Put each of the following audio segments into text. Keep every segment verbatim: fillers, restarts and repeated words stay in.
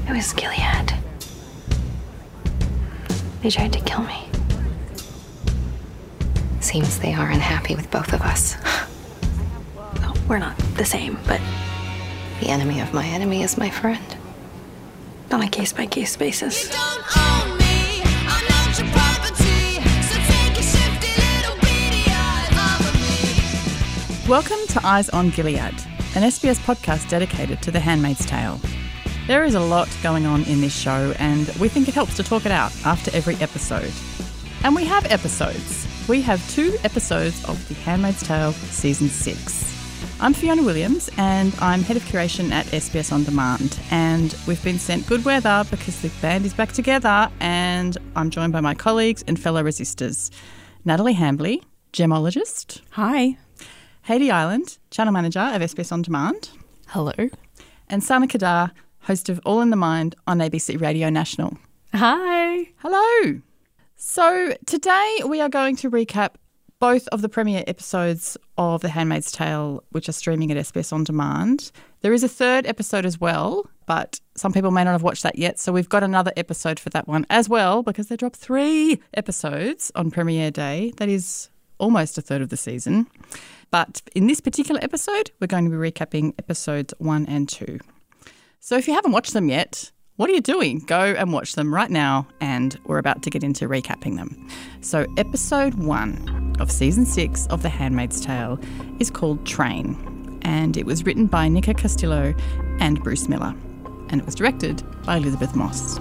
It was Gilead. They tried to kill me. Seems they are unhappy with both of us. Well, we're not the same, but The enemy of my enemy is my friend. on a case-by-case basis. You don't own me, I'm not your property, so take a shifty little beady eye over me. Welcome to Eyes on Gilead, an S B S podcast dedicated to The Handmaid's Tale. There is a lot going on in this show, and we think it helps to talk it out after every episode. And we have episodes. We have two episodes of The Handmaid's Tale Season six. I'm Fiona Williams, and I'm Head of Curation at S B S On Demand. And we've been sent good weather because the band is back together, and I'm joined by my colleagues and fellow resistors. Natalie Hambley, gemologist. Hi. Haydee Island, Channel Manager of S B S On Demand. Hello. And Sana Kadar, host of All in the Mind on A B C Radio National. Hi. Hello. So today we are going to recap both of the premiere episodes of The Handmaid's Tale, which are streaming at S B S On Demand. There is a third episode as well, but some people may not have watched that yet, so we've got another episode for that one as well, because they dropped three episodes on premiere day. That is almost a third of the season. But in this particular episode, we're going to be recapping episodes one and two. So if you haven't watched them yet, what are you doing? Go and watch them right now, and we're about to get into recapping them. So episode one of season six of The Handmaid's Tale is called Train, and it was written by Nika Castillo and Bruce Miller, and it was directed by Elizabeth Moss.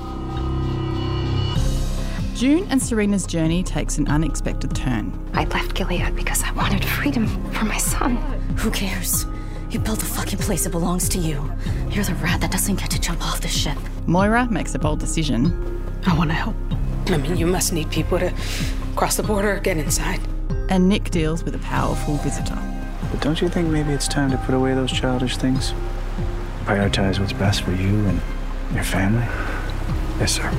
June and Serena's journey takes an unexpected turn. I left Gilead because I wanted freedom for my son. Who cares? You built the fucking place, it belongs to you. You're the rat that doesn't get to jump off the ship. Moira makes a bold decision. I want to help. I mean, you must need people to cross the border or get inside. And Nick deals with a powerful visitor. But don't you think maybe it's time to put away those childish things? Prioritize what's best for you and your family? Yes, sir.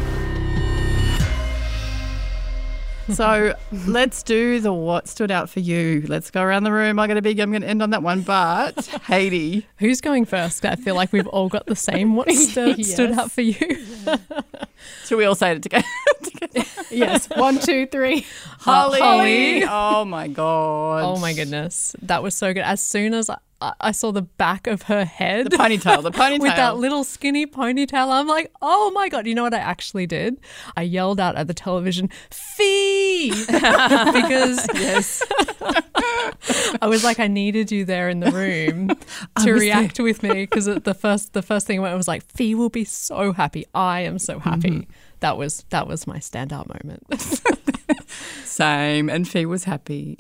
So let's do the what stood out for you. Let's go around the room. I'm going to be, I'm going to end on that one. But Haydee. Who's going first? I feel like we've all got the same what stood, Yes. stood out for you. Should we all say it together? Yes. One, two, three. Holly. Holly. Oh, my God. Oh, my goodness. That was so good. As soon as I, I saw the back of her head. The ponytail, the ponytail. With that little skinny ponytail, I'm like, oh, my God. You know what I actually did? I yelled out at the television, Fee! Because Yes. I was like, I needed you there in the room to react with me, because the first the first thing I went was like, Fee will be so happy. I am so happy. Mm-hmm. That was that was my standout moment. Same. And Fee was happy.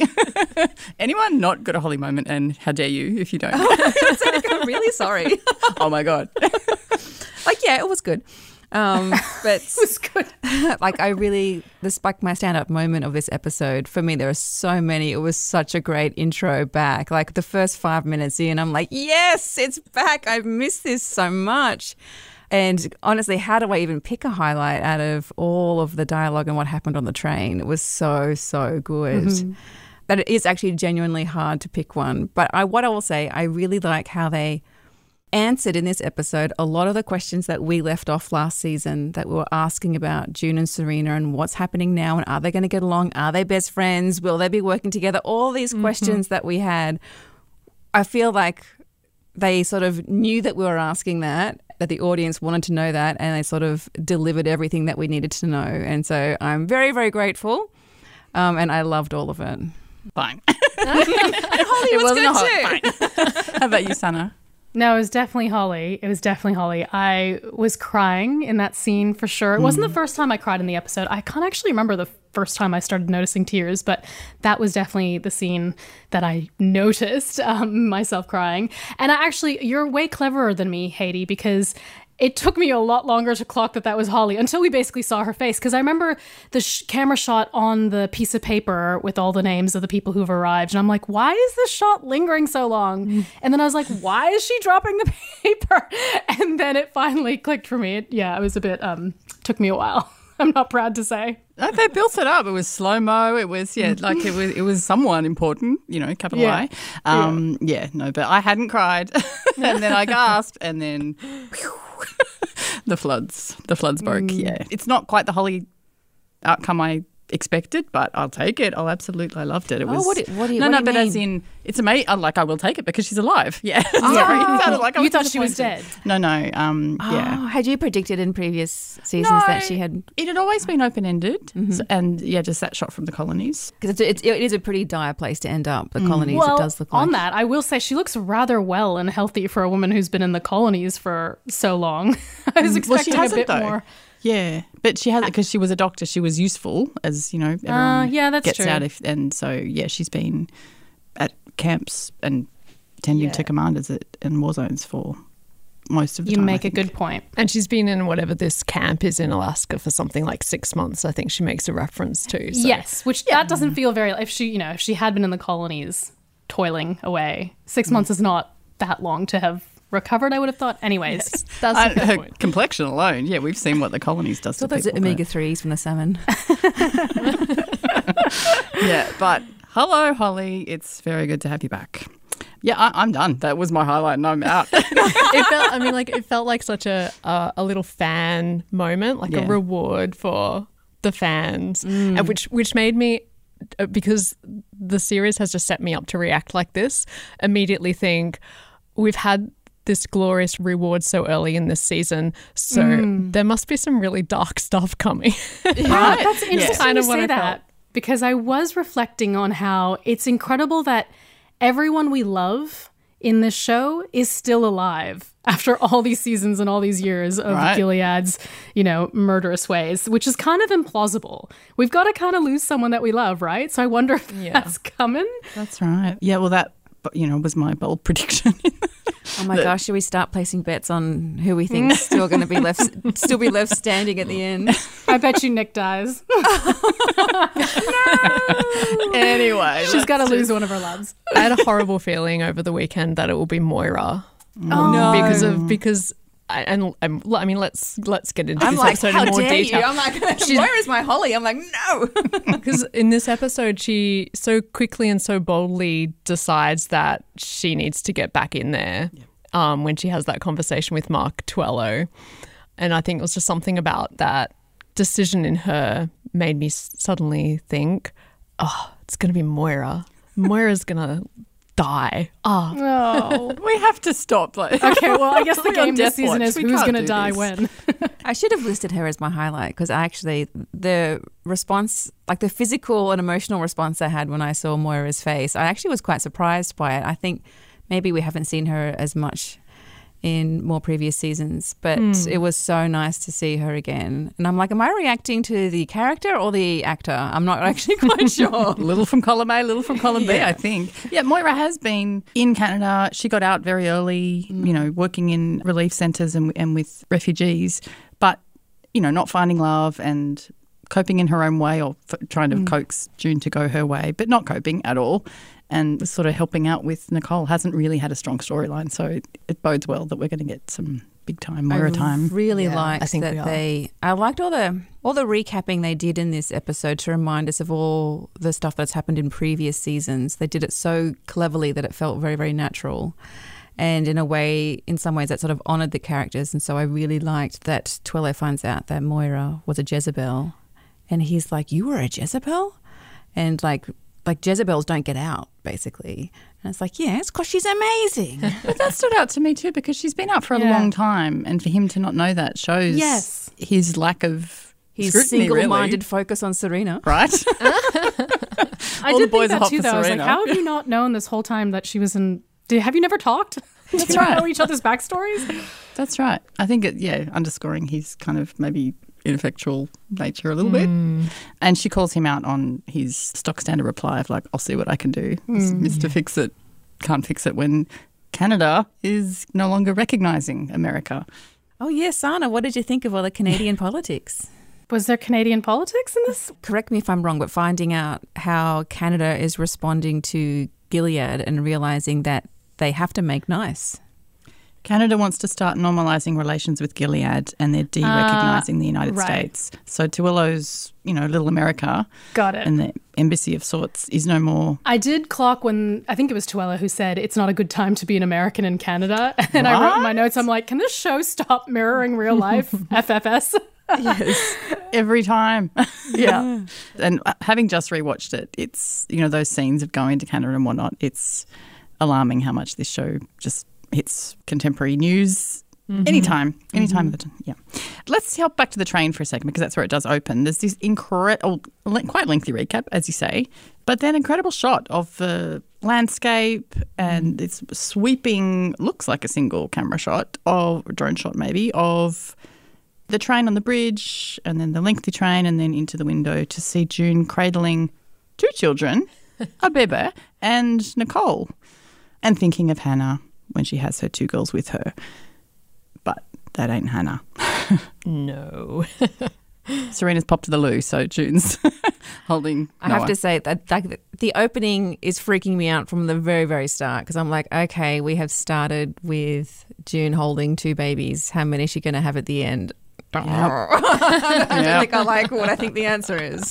Anyone not got a Holly moment? And how dare you if you don't? I'm really sorry. Oh, my God. Like, yeah, it was good. Um, but it was good. Like, I really, this like my stand-up moment of this episode, for me, there are so many. It was such a great intro back. Like, the first five minutes in, I'm like, yes, it's back. I've missed this so much. And honestly, how do I even pick a highlight out of all of the dialogue and what happened on the train? It was so, so good. Mm-hmm. But it is actually genuinely hard to pick one. But I, what I will say, I really like how they answered in this episode a lot of the questions that we left off last season, that we were asking about June and Serena and what's happening now, and are they going to get along? Are they best friends? Will they be working together? All these mm-hmm. questions that we had. I feel like they sort of knew that we were asking that, that the audience wanted to know that, and they sort of delivered everything that we needed to know. And so I'm very, very grateful, um, and I loved all of it. Fine. And Holly It was wasn't good a hot, too. Fine. How about you, Sana? No, it was definitely Holly. It was definitely Holly. I was crying in that scene for sure. It wasn't the first time I cried in the episode. I can't actually remember the first time I started noticing tears, but that was definitely the scene that I noticed um, myself crying. And I actually, you're way cleverer than me, Haydee, because it took me a lot longer to clock that that was Holly until we basically saw her face. Because I remember the sh- camera shot on the piece of paper with all the names of the people who've arrived. And I'm like, why is this shot lingering so long? Mm. And then I was like, why is she dropping the paper? And then it finally clicked for me. It, yeah, it was a bit, um, took me a while. I'm not proud to say. Uh, they built it up. It was slow-mo. It was, yeah, like it was it was someone important, you know, capital Yeah. I. Um, yeah. yeah, no, but I hadn't cried. And then I gasped and then whew, The floods. The floods broke, yeah. It's not quite the Holly outcome I expected, but I'll take it. Oh, absolutely. I loved it. It Oh, was what do- what do you- No, what no, do you but as mean? in it's amazing. Like I will take it because she's alive. Yeah. Sorry. It sounded like I You was thought she was disappointed. dead. No, no. Um Oh, yeah. had you predicted in previous seasons that she had? It had always been open ended. And yeah, just that shot from the colonies. Because it's, it's, it is a pretty dire place to end up. The colonies, Well, it does look like. on that, I will say she looks rather well and healthy for a woman who's been in the colonies for so long. I was Well, she expecting a hasn't bit though. more. Yeah, but she hasn't because she was a doctor. She was useful, as you know. Everyone Uh, yeah, that's gets true. out if, and so yeah, she's been at camps and tending to commanders at, in war zones for most of the You time. I make a think. good point. And she's been in whatever this camp is in Alaska for something like six months. I think she makes a reference to. So. Yes, which that doesn't feel very. If she, you know, if she had been in the colonies, toiling away, six months is not that long to have recovered. I would have thought. Anyways, That's Uh, a fair her point. complexion alone, yeah, we've seen what the colonies does So to those people. omega threes from the salmon. but- yeah, but hello, Holly. It's very good to have you back. Yeah, I, I'm done. That was my highlight, and I'm out. It felt. I mean, like it felt like such a uh, a little fan moment, like Yeah. a reward for the fans, and which which made me. uh, Because the series has just set me up to react like this, immediately think we've had this glorious reward so early in this season, so there must be some really dark stuff coming. yeah, that's interesting Kind to of what say I that felt. because I was reflecting on how it's incredible that everyone we love in this show is still alive after all these seasons and all these years of Right. Gilead's, you know, murderous ways, which is kind of implausible. We've got to kind of lose someone that we love, right? So I wonder if that's coming. That's right. Yeah, well, that you know was my bold prediction. Oh my gosh, should we start placing bets on who we think is still going to be left, still be left standing at the end? I bet you Nick dies. Anyway, She's got to lose one of her loves. I had a horrible feeling over the weekend that it will be Moira. Oh, no. Because of because I, and um, I mean let's let's get into I'm this like, episode how in more dare detail. you? I'm like, where is my Holly? I'm like, no. Because in this episode, she so quickly and so boldly decides that she needs to get back in there um, when she has that conversation with Mark Tuello. And I think it was just something about that decision in her made me s- suddenly think, oh, it's going to be Moira. Moira's going to die. Oh, Oh. we have to stop. Like, Okay, well, I guess the We're on game this death season watch. is We who's can't going to do die this. when. I should have listed her as my highlight because I actually, the response, like the physical and emotional response I had when I saw Moira's face, I actually was quite surprised by it. I think maybe we haven't seen her as much in more previous seasons, but it was so nice to see her again. And I'm like, am I reacting to the character or the actor? I'm not actually quite sure. little from column A, little from column B, Yeah. I think. Yeah, Moira has been in Canada. She got out very early, you know, working in relief centres and, and with refugees, but, you know, not finding love and coping in her own way or f- trying to coax June to go her way, but not coping at all. And was sort of helping out with Nicole. Hasn't really had a strong storyline, so it, it bodes well that we're going to get some big time Moira I time. really Yeah, liked I think we that are. they. I liked all the all the recapping they did in this episode to remind us of all the stuff that's happened in previous seasons. They did it so cleverly that it felt very, very natural, and in a way, in some ways, that sort of honoured the characters. And so I really liked that Tuello finds out that Moira was a Jezebel, and he's like, "You were a Jezebel," and like. Like Jezebels don't get out, basically. And it's like, yeah, it's because she's amazing. But that stood out to me too because she's been out for a Yeah. long time, and for him to not know that shows Yes. his lack of His scrutiny, single-minded really, focus on Serena. right? I All did the boys think are that hot too, for though. I was like, Serena. how have you not known this whole time that she was in... Did, have you never talked? That's Do you right. know each other's backstories? That's right. I think, it, yeah, underscoring his kind of maybe ineffectual nature a little bit. And she calls him out on his stock standard reply of like, I'll see what I can do. Mister Fix-It can't fix it when Canada is no longer recognising America. Oh, yes, Sana, what did you think of all the Canadian politics? Was there Canadian politics in this? Correct me if I'm wrong, but finding out how Canada is responding to Gilead and realising that they have to make nice. Canada wants to start normalising relations with Gilead and they're de-recognising Uh, the United right. States. So Tuillo's, you know, little America Got it. and the embassy of sorts is no more. I did clock when, I think it was Tuella who said, it's not a good time to be an American in Canada. And I wrote in my notes, I'm like, can this show stop mirroring real life F F S? Yes, every time. Yeah. And having just rewatched it, it's, you know, those scenes of going to Canada and whatnot, it's alarming how much this show just hits contemporary news mm-hmm. anytime, anytime mm-hmm. of the time. Yeah. Let's hop back to the train for a second because that's where it does open. There's this incredible, quite lengthy recap, as you say, but then incredible shot of the landscape and it's sweeping, looks like a single camera shot of, a drone shot maybe, of the train on the bridge and then the lengthy train and then into the window to see June cradling two children, a Bebe and Nicole, and thinking of Hannah when she has her two girls with her. But that ain't Hannah. No. Serena's popped to the loo, so June's holding I Noah. have to say that like, the opening is freaking me out from the very, very start because I'm like, okay, we have started with June holding two babies. How many is she going to have at the end? Yep. I don't Yep. think I like what I think the answer is.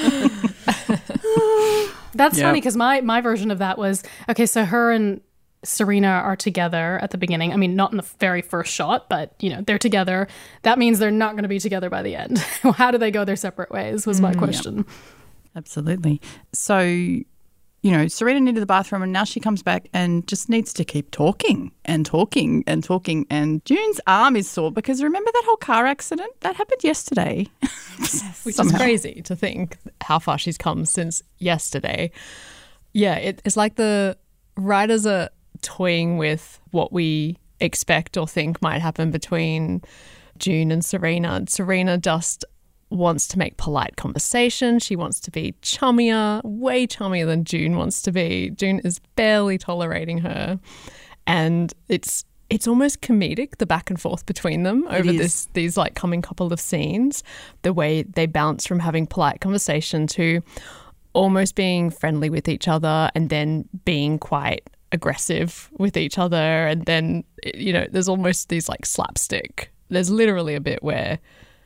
That's Yep. funny because my, my version of that was, okay, so her and Serena are together at the beginning. I mean, not in the very first shot, but, you know, they're together. That means they're not going to be together by the end. How do they go their separate ways was my question. Yep. Absolutely. So, you know, Serena needed the bathroom and now she comes back and just needs to keep talking and talking and talking. And June's arm is sore because remember that whole car accident? That happened yesterday. Which Somehow. is crazy to think how far she's come since yesterday. Yeah, it, it's like the writers are toying with what we expect or think might happen between June and Serena. Serena just wants to make polite conversation. She wants to be chummier, way chummier than June wants to be. June is barely tolerating her. And it's it's almost comedic, the back and forth between them over this these like coming couple of scenes, the way they bounce from having polite conversation to almost being friendly with each other and then being quite aggressive with each other. And then, you know, there's almost these like slapstick. There's literally a bit where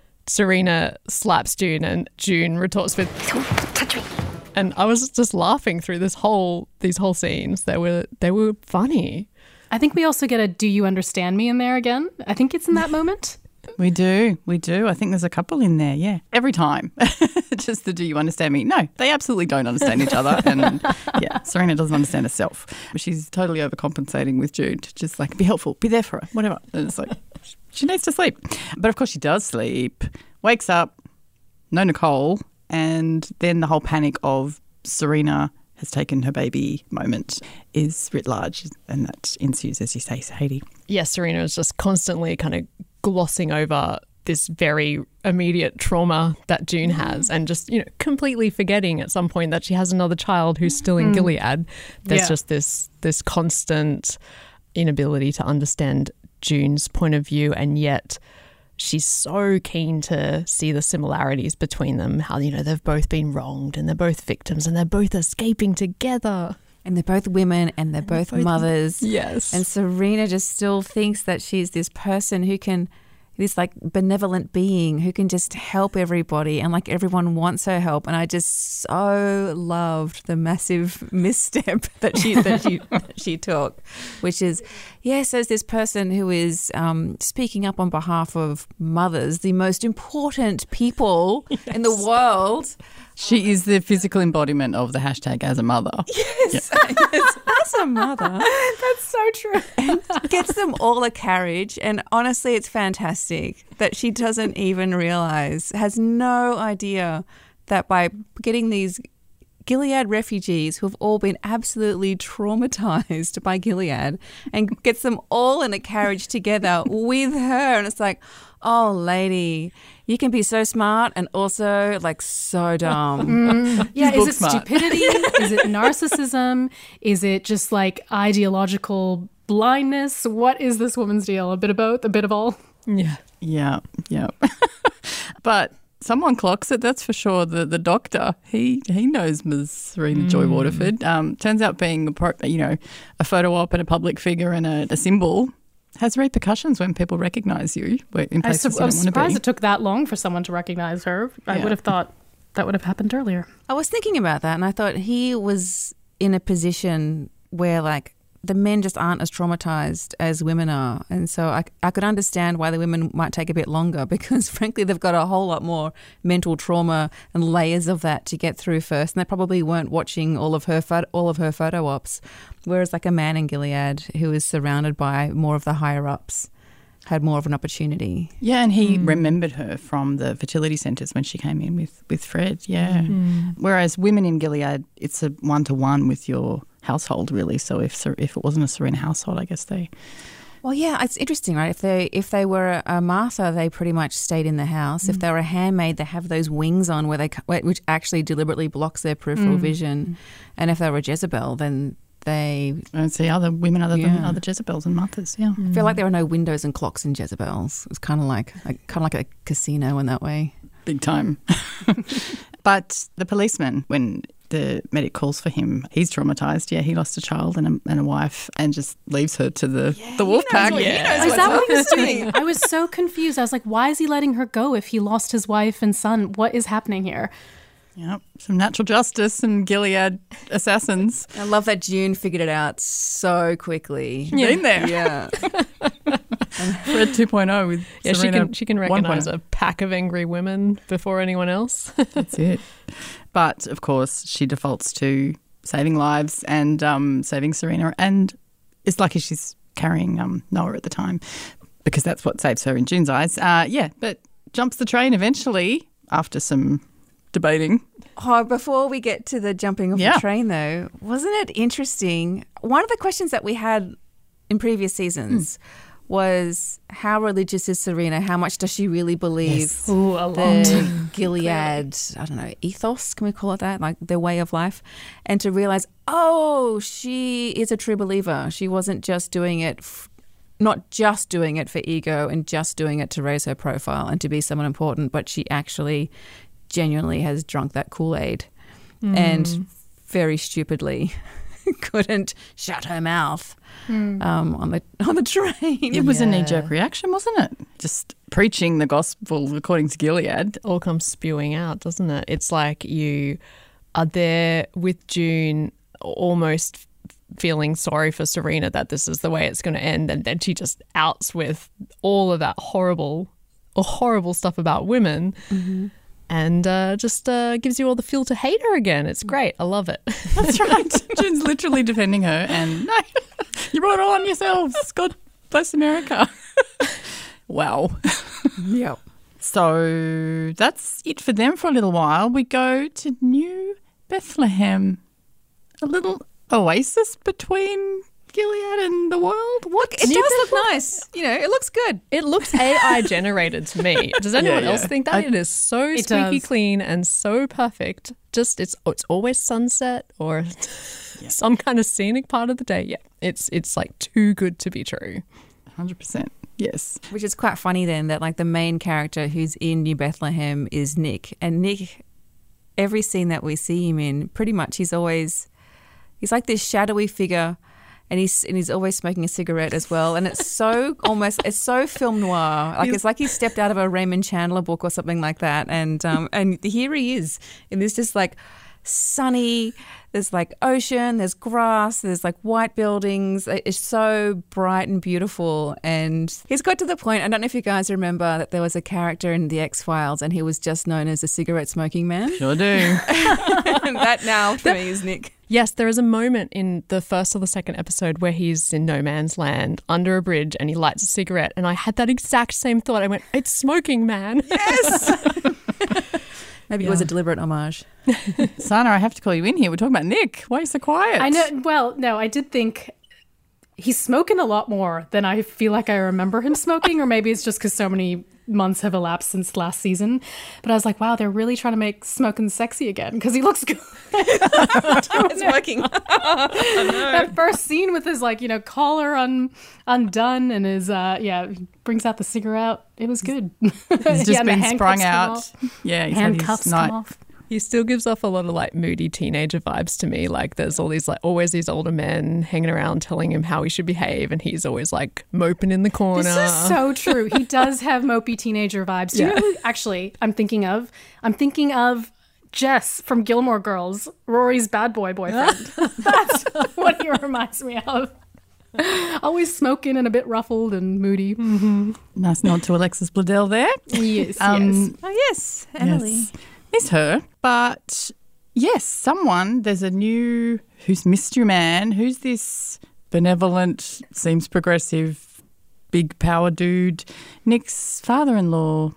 Serena slaps June and June retorts with touch me. And I was just laughing through this whole these whole scenes. They were they were funny. I think we also get a "Do you understand me?" in there again. I think it's in that moment. We do. We do. I think there's a couple in there, yeah. Every time. Just the do you understand me? No, they absolutely don't understand each other. And yeah, Serena doesn't understand herself. She's totally overcompensating with June to just like be helpful, be there for her, whatever. And it's like she needs to sleep. But of course she does sleep, wakes up, no Nicole, and then the whole panic of Serena has taken her baby moment is writ large, and that ensues, as you say, Sadie. Yes, Serena is just constantly kind of glossing over this very immediate trauma that June has and just, you know, completely forgetting at some point that she has another child who's still in Mm. Gilead. There's Yeah. just this this constant inability to understand June's point of view, and yet she's so keen to see the similarities between them, how, you know, they've both been wronged and they're both victims and they're both escaping together. And they're both women and they're both, both- mothers. Yes. And Serena just still thinks that she's this person who can, this like benevolent being who can just help everybody and like everyone wants her help. And I just so loved the massive misstep that she that she that she took, which is, yes, as this person who is um, speaking up on behalf of mothers, the most important people in the world. She is the physical embodiment of the hashtag as a mother. Yes, yes, as a mother. That's so true. And gets them all a carriage. And honestly, it's fantastic that she doesn't even realise, has no idea that by getting these Gilead refugees who have all been absolutely traumatised by Gilead and gets them all in a carriage together with her. And it's like, oh, lady, you can be so smart and also like so dumb. Mm. Yeah, She's is book it smart. stupidity? Is it narcissism? Is it just like ideological blindness? What is this woman's deal? A bit of both, a bit of all? Yeah. Yeah, yeah. But someone clocks it, that's for sure. The the doctor, he he knows Miz Serena Joy Waterford. Um, turns out being a pro, you know a photo op and a public figure and a, a symbol has repercussions when people recognise you in I, places su- you I don't was want to surprised be. it took that long for someone to recognize her. I Yeah. would have thought that would have happened earlier. I was thinking about that, and I thought he was in a position where, like, the men just aren't as traumatized as women are. And so I, I could understand why the women might take a bit longer because, frankly, they've got a whole lot more mental trauma and layers of that to get through first. And they probably weren't watching all of her photo, all of her photo ops. Whereas, like, a man in Gilead who is surrounded by more of the higher-ups had more of an opportunity. Yeah, and he remembered her from the fertility centres when she came in with, with Fred, yeah. Whereas women in Gilead, it's a one-to-one with your household, really. So if if it wasn't a Serena household, I guess they... Well, yeah, it's interesting, right? If they if they were a Martha, they pretty much stayed in the house. Mm. If they were a handmaid, they have those wings on where they which actually deliberately blocks their peripheral mm. vision. And if they were Jezebel, then they I don't see other women other than yeah. other Jezebels and mothers. Yeah, I feel like there are no windows and clocks in Jezebels. It was kind of like, like kind of like a casino in that way. Big time. But the policeman, when the medic calls for him, he's traumatised. Yeah, he lost a child and a, and a wife and just leaves her to the, yeah, the wolf pack. Yeah. Is that what he was doing? I was so confused. I was like, why is he letting her go if he lost his wife and son? What is happening here? Yep, some natural justice and Gilead assassins. I love that June figured it out so quickly. She's been there. Yeah. Fred two point oh with yeah, Serena she can she can recognise one point oh. a pack of angry women before anyone else. That's it. But of course, she defaults to saving lives and um, saving Serena, and is lucky she's carrying um, Noah at the time because that's what saves her in June's eyes. Uh, yeah, but jumps the train eventually after some debating. Oh, before we get to the jumping off yeah. the train, though, wasn't it interesting? One of the questions that we had in previous seasons. Mm. was how religious is Serena? How much does she really believe yes. Ooh, a lot. the Gilead, I don't know, ethos, can we call it that? Like their way of life. And to realise, oh, she is a true believer. She wasn't just doing it, f- not just doing it for ego and just doing it to raise her profile and to be someone important, but she actually genuinely has drunk that Kool-Aid mm. and very stupidly couldn't shut her mouth mm. um, on the on the train. It was yeah. a knee-jerk reaction, wasn't it? Just preaching the gospel according to Gilead. All comes spewing out, doesn't it? It's like you are there with June almost feeling sorry for Serena that this is the way it's going to end, and then she just outs with all of that horrible, horrible stuff about women. Mm-hmm. And uh, just uh, gives you all the fuel to hate her again. It's great. I love it. That's right. June's literally defending her and no, you brought it all on yourselves. God bless America. Wow. Yep. So that's it for them for a little while. We go to New Bethlehem. A little oasis between Gilead and the world. What? It does look nice. You know, it looks good. It looks A I generated to me. Does anyone yeah, yeah. else think that? I, it is so it squeaky does. clean and so perfect. Just it's it's always sunset or yeah. some kind of scenic part of the day. Yeah, it's it's like too good to be true. one hundred percent. Yes. Which is quite funny then that like the main character who's in New Bethlehem is Nick, and Nick, every scene that we see him in, pretty much he's always he's like this shadowy figure. And he's and he's always smoking a cigarette as well. And it's so almost it's so film noir. Like it's like he stepped out of a Raymond Chandler book or something like that. And um and here he is in this just like sunny. There's like ocean. There's grass. There's like white buildings. It's so bright and beautiful. And he's got to the point. I don't know if you guys remember that there was a character in the X-Files, and he was just known as the cigarette smoking man. Sure do. And that now for me is Nick. Yes, there is a moment in the first or the second episode where he's in no man's land under a bridge and he lights a cigarette, and I had that exact same thought. I went, it's smoking, man. Yes. Maybe Yeah. it was a deliberate homage. Sana, I have to call you in here. We're talking about Nick. Why are you so quiet? I know. Well, no, I did think he's smoking a lot more than I feel like I remember him smoking, or maybe it's just because so many months have elapsed since last season. But I was like, wow, they're really trying to make smoking sexy again because he looks good. It's working. That first scene with his like, you know, collar un- undone and his, uh, yeah, he brings out the cigarette. It was good. He's just yeah, and the been sprung handcuffs come out. off. Yeah, he's Handcuffs had his night, come off. He still gives off a lot of like moody teenager vibes to me. Like there's all these like always these older men hanging around telling him how he should behave, and he's always like moping in the corner. This is so true. He does have mopey teenager vibes. Do you Yeah. know who actually I'm thinking of? I'm thinking of Jess from Gilmore Girls, Rory's bad boy boyfriend. That's what he reminds me of. Always smoking and a bit ruffled and moody. Mm-hmm. Nice nod to Alexis Bledel there. Yes, Um, yes. Oh, yes, Emily. Yes. Miss her. But yes, someone, there's a new, who's mystery man, who's this benevolent, seems progressive, big power dude, Nick's father-in-law,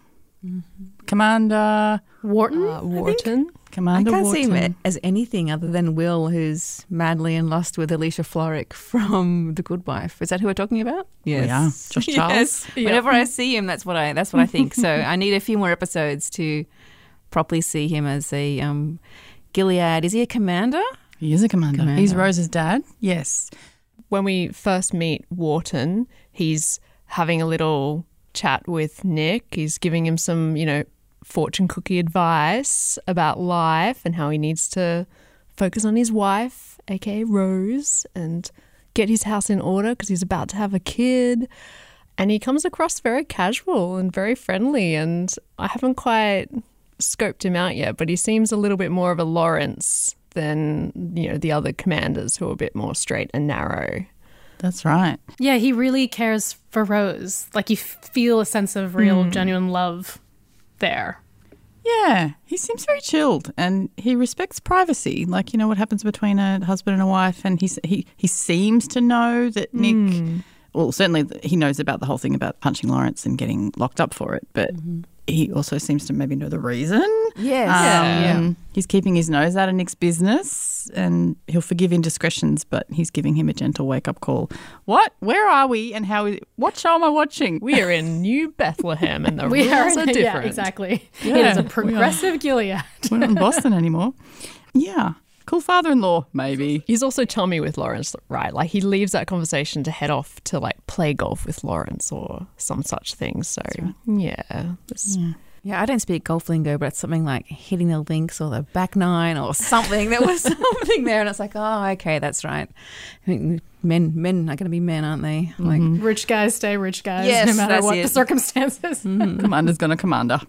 Commander Wharton. Uh, Wharton. I Commander can't Wharton. see him as anything other than Will, who's madly in lust with Alicia Florrick from The Good Wife. Is that who we're talking about? Yes. We are. Josh Charles. Yes. Whenever I see him, that's what I that's what I think. So I need a few more episodes to properly see him as a um, Gilead. Is he a commander? He is a commander. Commander. He's Rose's dad. Yes. When we first meet Wharton, he's having a little chat with Nick. He's giving him some, you know, fortune cookie advice about life and how he needs to focus on his wife, aka Rose, and get his house in order because he's about to have a kid. And he comes across very casual and very friendly, and I haven't quite scoped him out yet, but he seems a little bit more of a Lawrence than, you know, the other commanders who are a bit more straight and narrow. That's right. Yeah, he really cares for Rose. Like you f- feel a sense of real, genuine love there. Yeah, he seems very chilled and he respects privacy. Like, you know, what happens between a husband and a wife, and he's, he he seems to know that Nick, well, certainly he knows about the whole thing about punching Lawrence and getting locked up for it, but he also seems to maybe know the reason. Yes. Um, Yeah. He's keeping his nose out of Nick's business and he'll forgive indiscretions, but he's giving him a gentle wake-up call. What? Where are we and how? Is, what show am I watching? We are in New Bethlehem and the We rules are, are different. yeah, exactly. Yeah, it is a we are. progressive Gilead. We're not in Boston anymore. Yeah. Cool father-in-law, maybe. He's also chummy with Lawrence, right? Like he leaves that conversation to head off to like play golf with Lawrence or some such thing. So yeah, it's- Yeah. Yeah, I don't speak golf lingo, but it's something like hitting the links or the back nine or something. There was something there, and it's like, oh, okay, that's right. I mean, men, men are going to be men, aren't they? Like, Rich guys stay rich guys, Yes, no matter that's what it. the circumstances. Commander's gonna commander.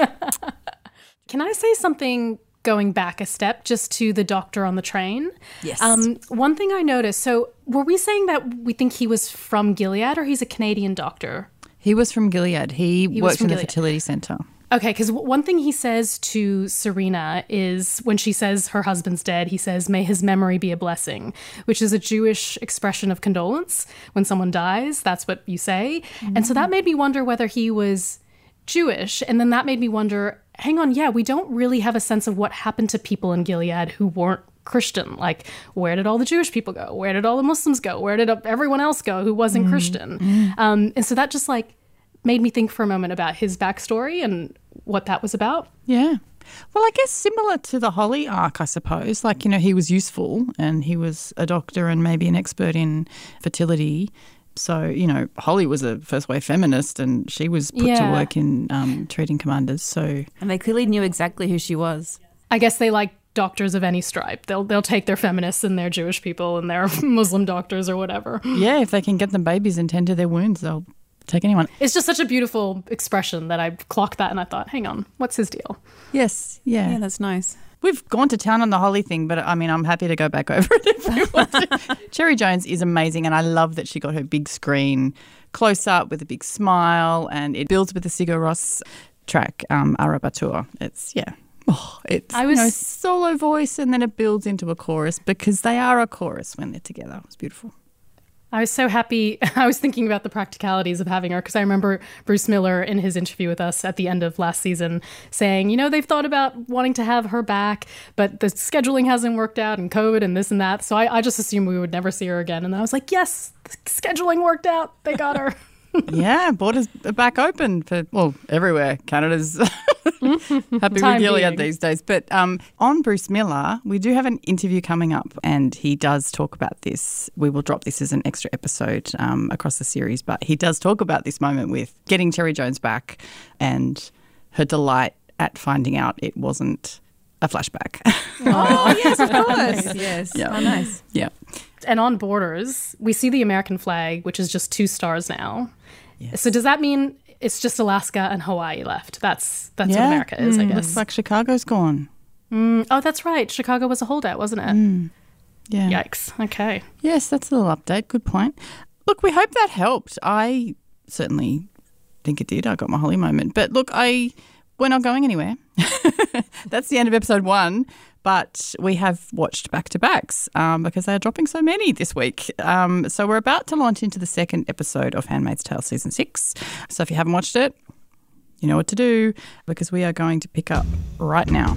Can I say something going back a step just to the doctor on the train? Yes. Um, one thing I noticed, so were we saying that we think he was from Gilead or he's a Canadian doctor? He was from Gilead. He, was worked from in the Gilead. fertility centre. Okay, because one thing he says to Serena is when she says her husband's dead, he says, may his memory be a blessing, which is a Jewish expression of condolence. When someone dies, that's what you say. And so that made me wonder whether he was Jewish. And then that made me wonder, hang on, yeah, we don't really have a sense of what happened to people in Gilead who weren't Christian. Like, where did all the Jewish people go? Where did all the Muslims go? Where did everyone else go who wasn't Christian? Um, and so that just like made me think for a moment about his backstory and what that was about. Yeah. Well, I guess similar to the Holly arc, I suppose. Like, you know, he was useful and he was a doctor and maybe an expert in fertility. So, you know, Holly was a first-wave feminist and she was put to Yeah. work in um, treating commanders. So, and they clearly knew exactly who she was. I guess they like doctors of any stripe. They'll they'll take their feminists and their Jewish people and their Muslim doctors or whatever. yeah, if they can get them babies and tend to their wounds, they'll take anyone. It's just such a beautiful expression that I clocked that and I thought, hang on, what's his deal? Yes, yeah. Yeah, that's nice. We've gone to town on the Holly thing, but I mean, I'm happy to go back over it if we want to. Cherry Jones is amazing, and I love that she got her big screen close up with a big smile, and it builds with the Sigur Rós track, um, Arabatur. It's, yeah. Oh, it's I was- you know, solo voice, and then it builds into a chorus because they are a chorus when they're together. It's beautiful. I was so happy. I was thinking about the practicalities of having her because I remember Bruce Miller in his interview with us at the end of last season saying, you know, they've thought about wanting to have her back, but the scheduling hasn't worked out and COVID and this and that. So I, I just assumed we would never see her again. And I was like, yes, the scheduling worked out. They got her. Yeah, borders are back open for, well, everywhere. Canada's happy with Time Gilead being. these days. But um, on Bruce Miller, we do have an interview coming up and he does talk about this. We will drop this as an extra episode um, across the series, but he does talk about this moment with getting Cherry Jones back and her delight at finding out it wasn't a flashback. Oh, yes, of course. Yes. Yeah. Oh, nice. Yeah. And on Borders, we see the American flag, which is just two stars now. Yes. So does that mean it's just Alaska and Hawaii left? That's that's Yeah. what America is, I Mm, guess. Looks like Chicago's gone. Mm, oh, that's right. Chicago was a holdout, wasn't it? Mm. Yeah. Yikes. Okay. Yes, that's a little update. Good point. Look, we hope that helped. I certainly think it did. I got my Holly moment. But look, I we're not going anywhere. That's the end of episode one. But we have watched back-to-backs um, because they are dropping so many this week. Um, so we're about to launch into the second episode of Handmaid's Tale Season six. So if you haven't watched it, you know what to do because we are going to pick up right now.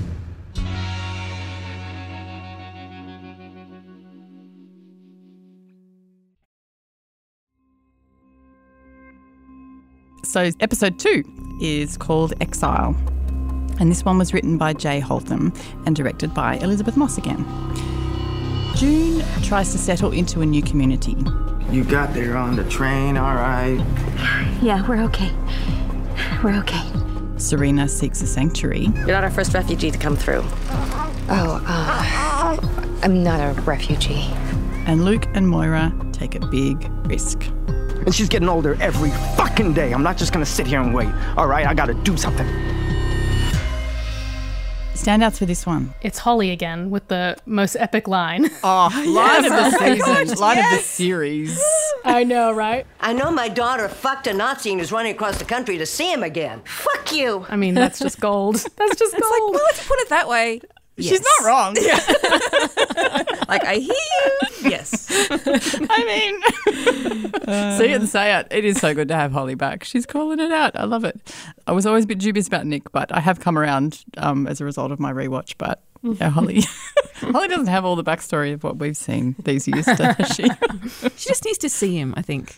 So episode two is called Exile. And this one was written by Jay Holtham and directed by Elizabeth Moss again. June tries to settle into a new community. You got there on the train, all right. Yeah, we're okay. We're okay. Serena seeks a sanctuary. You're not our first refugee to come through. Oh, uh, I'm not a refugee. And Luke and Moira take a big risk. And she's getting older every fucking day. I'm not just gonna sit here and wait, all right? I gotta do something. Standouts for this one. It's Holly again with the most epic line. Oh, line Yes. of the season, Gosh, line of the yes. series. I know, right? I know my daughter fucked a Nazi and is running across the country to see him again. Fuck you. I mean, that's just gold. That's just It's gold. like, well, if you put it that way, She's not wrong. like, I hear you. Yes. I mean, see it and say it. It is so good to have Holly back. She's calling it out. I love it. I was always a bit dubious about Nick, but I have come around um, as a result of my rewatch. But yeah, Holly, Holly doesn't have all the backstory of what we've seen these years, does she? She just needs to see him, I think.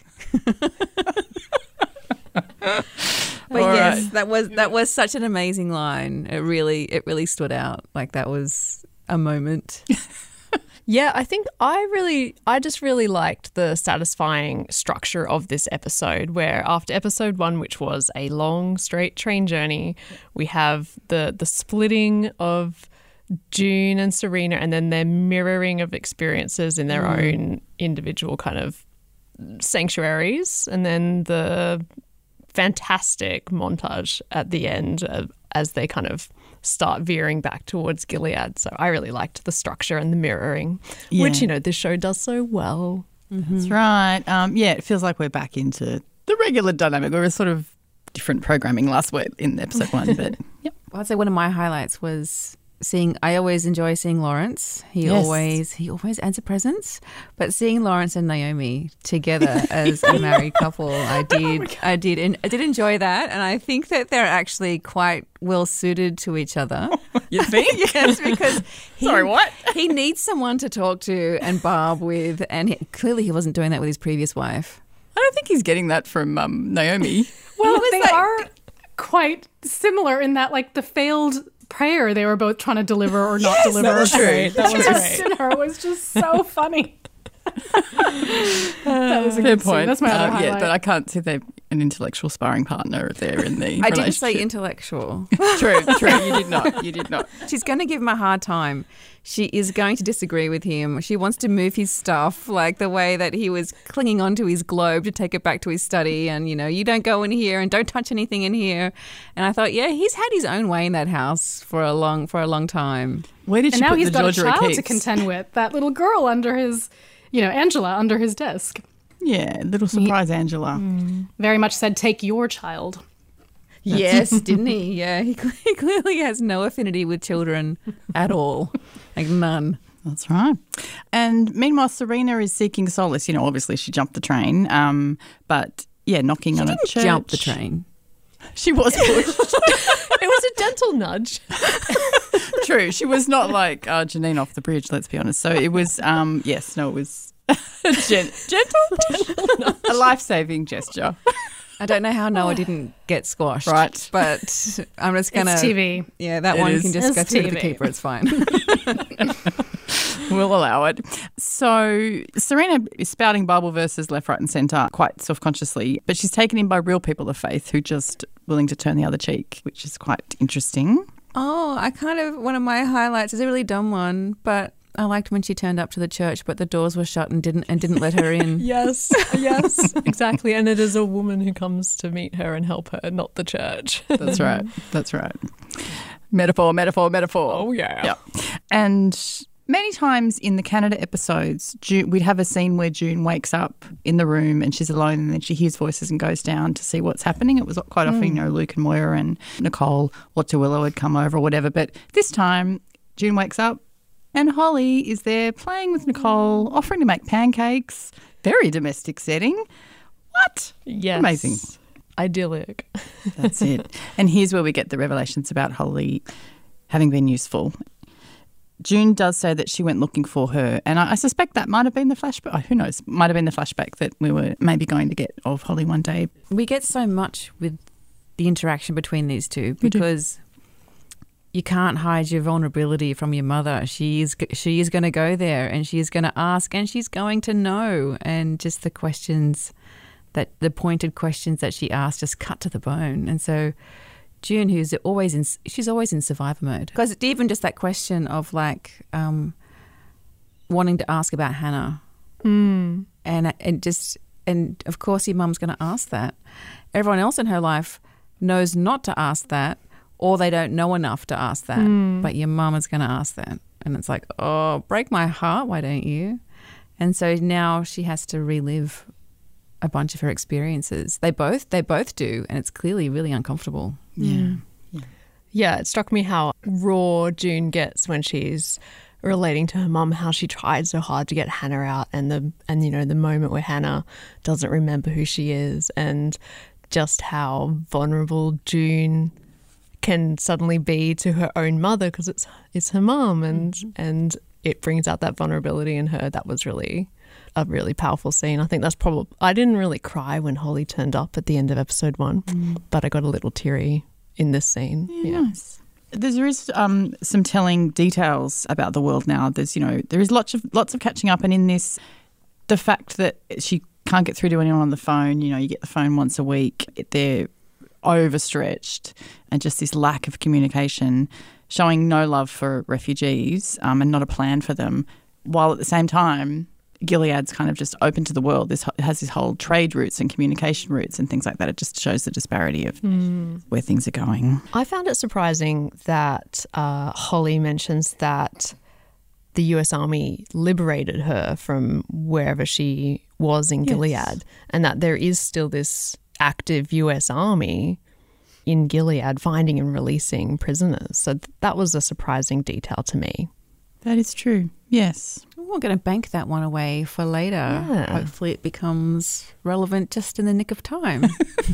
But All yes, right. that was that was such an amazing line. It really it really stood out. Like that was a moment. Yeah, I think I really, I just really liked the satisfying structure of this episode where after episode one, which was a long straight train journey, we have the the splitting of June and Serena and then their mirroring of experiences in their Mm. own individual kind of sanctuaries, and then the fantastic montage at the end uh, as they kind of start veering back towards Gilead. So I really liked the structure and the mirroring, Yeah. which, you know, this show does so well. That's right. Um, yeah, it feels like we're back into the regular dynamic. We were sort of different programming last week in episode one, but yep. Well, I'd say one of my highlights was seeing. I always enjoy seeing Lawrence. He Yes. always he always adds a presence. But seeing Lawrence and Naomi together as a married couple, I did I did and I did enjoy that, and I think that they're actually quite well suited to each other. You think? Yes, because he, Sorry, what? he needs someone to talk to and barb with, and he, clearly he wasn't doing that with his previous wife. I don't think he's getting that from um, Naomi. Well, they are quite similar in that, like, the failed prayer they were both trying to deliver or not Yes, deliver. that was true. That was Just great. in her was just so funny. That was a Fair good scene. point. That's my other Uh, highlight. yeah, but I can't see they're an intellectual sparring partner there in the I didn't say relationship. intellectual. True, true. You did not. You did not. She's going to give him a hard time. She is going to disagree with him. She wants to move his stuff, like the way that he was clinging onto his globe to take it back to his study. And, you know, you don't go in here and don't touch anything in here. And I thought, yeah, he's had his own way in that house for a long for a long time. Where did and now he's got a child to contend with. That little girl under his, you know, Angela under his desk. Yeah, little surprise Angela. Very much said, take your child. Yes, didn't he? Yeah, he, he clearly has no affinity with children at all. Like none. That's right. And meanwhile, Serena is seeking solace. You know, obviously she jumped the train, um, but yeah, knocking She on didn't a church. jump the train. She was pushed. It was a gentle nudge. True. She was not like uh, Janine off the bridge, let's be honest. So it was, um, yes, no, it was a gen- gentle, gentle a life-saving gesture. I don't know how Noah didn't get squashed. Right. But I'm just going to... It's T V. Yeah, that It one is. can just It's go through to T the V. keeper. It's fine. We'll allow it. So Serena is spouting Bible verses left, right and centre quite self-consciously, but she's taken in by real people of faith who just willing to turn the other cheek, which is quite interesting. Oh, I kind of, one of my highlights is a really dumb one, but I liked when she turned up to the church, but the doors were shut and didn't and didn't let her in. Yes, yes, exactly. And it is a woman who comes to meet her and help her, not the church. That's right. That's right. Metaphor, metaphor, metaphor. Oh, yeah. Yeah. And many times in the Canada episodes, June, we'd have a scene where June wakes up in the room and she's alone and then she hears voices and goes down to see what's happening. It was quite often, Mm. you know, Luke and Moira and Nicole or Willow had come over or whatever. But this time, June wakes up and Holly is there playing with Nicole, offering to make pancakes. Very domestic setting. What? Yes. Amazing. Idyllic. That's it. And here's where we get the revelations about Holly having been useful. June does say that she went looking for her, and I, I suspect that might have been the flashback. Oh, who knows? Might have been the flashback that we were maybe going to get of Holly one day. We get so much with the interaction between these two We do. because you can't hide your vulnerability from your mother. She is she is going to go there and she is going to ask and she's going to know. And just the questions that the pointed questions that she asked just cut to the bone. And so June, who's always in, she's always in survivor mode. Because even just that question of like um, wanting to ask about Hannah, Mm. and and just and of course your mum's going to ask that. Everyone else in her life knows not to ask that, or they don't know enough to ask that. Mm. But your mum is going to ask that, and it's like, oh, break my heart, why don't you? And so now she has to relive a bunch of her experiences. They both they both do, and it's clearly really uncomfortable. Yeah. Yeah, it struck me how raw June gets when she's relating to her mum, how she tried so hard to get Hannah out, and the and you know the moment where Hannah doesn't remember who she is, and just how vulnerable June can suddenly be to her own mother because it's it's her mum, and Mm-hmm. and it brings out that vulnerability in her. That was really a really powerful scene. I think that's probably I didn't really cry when Holly turned up at the end of episode one, Mm. but I got a little teary in this scene. Yeah, nice. There is um, some telling details about the world now. There's, you know, there is lots of lots of catching up, and in this, the fact that she can't get through to anyone on the phone. You know, you get the phone once a week. They're overstretched, and just this lack of communication, showing no love for refugees um, and not a plan for them, while at the same time, Gilead's kind of just open to the world. This has this whole trade routes and communication routes and things like that. It just shows the disparity of Mm. where things are going. I found it surprising that uh, Holly mentions that the U S Army liberated her from wherever she was in Gilead, Yes. and that there is still this active U S Army in Gilead finding and releasing prisoners. So th- that was a surprising detail to me. That is true. Yes. We're going to bank that one away for later. Yeah. Hopefully it becomes relevant just in the nick of time.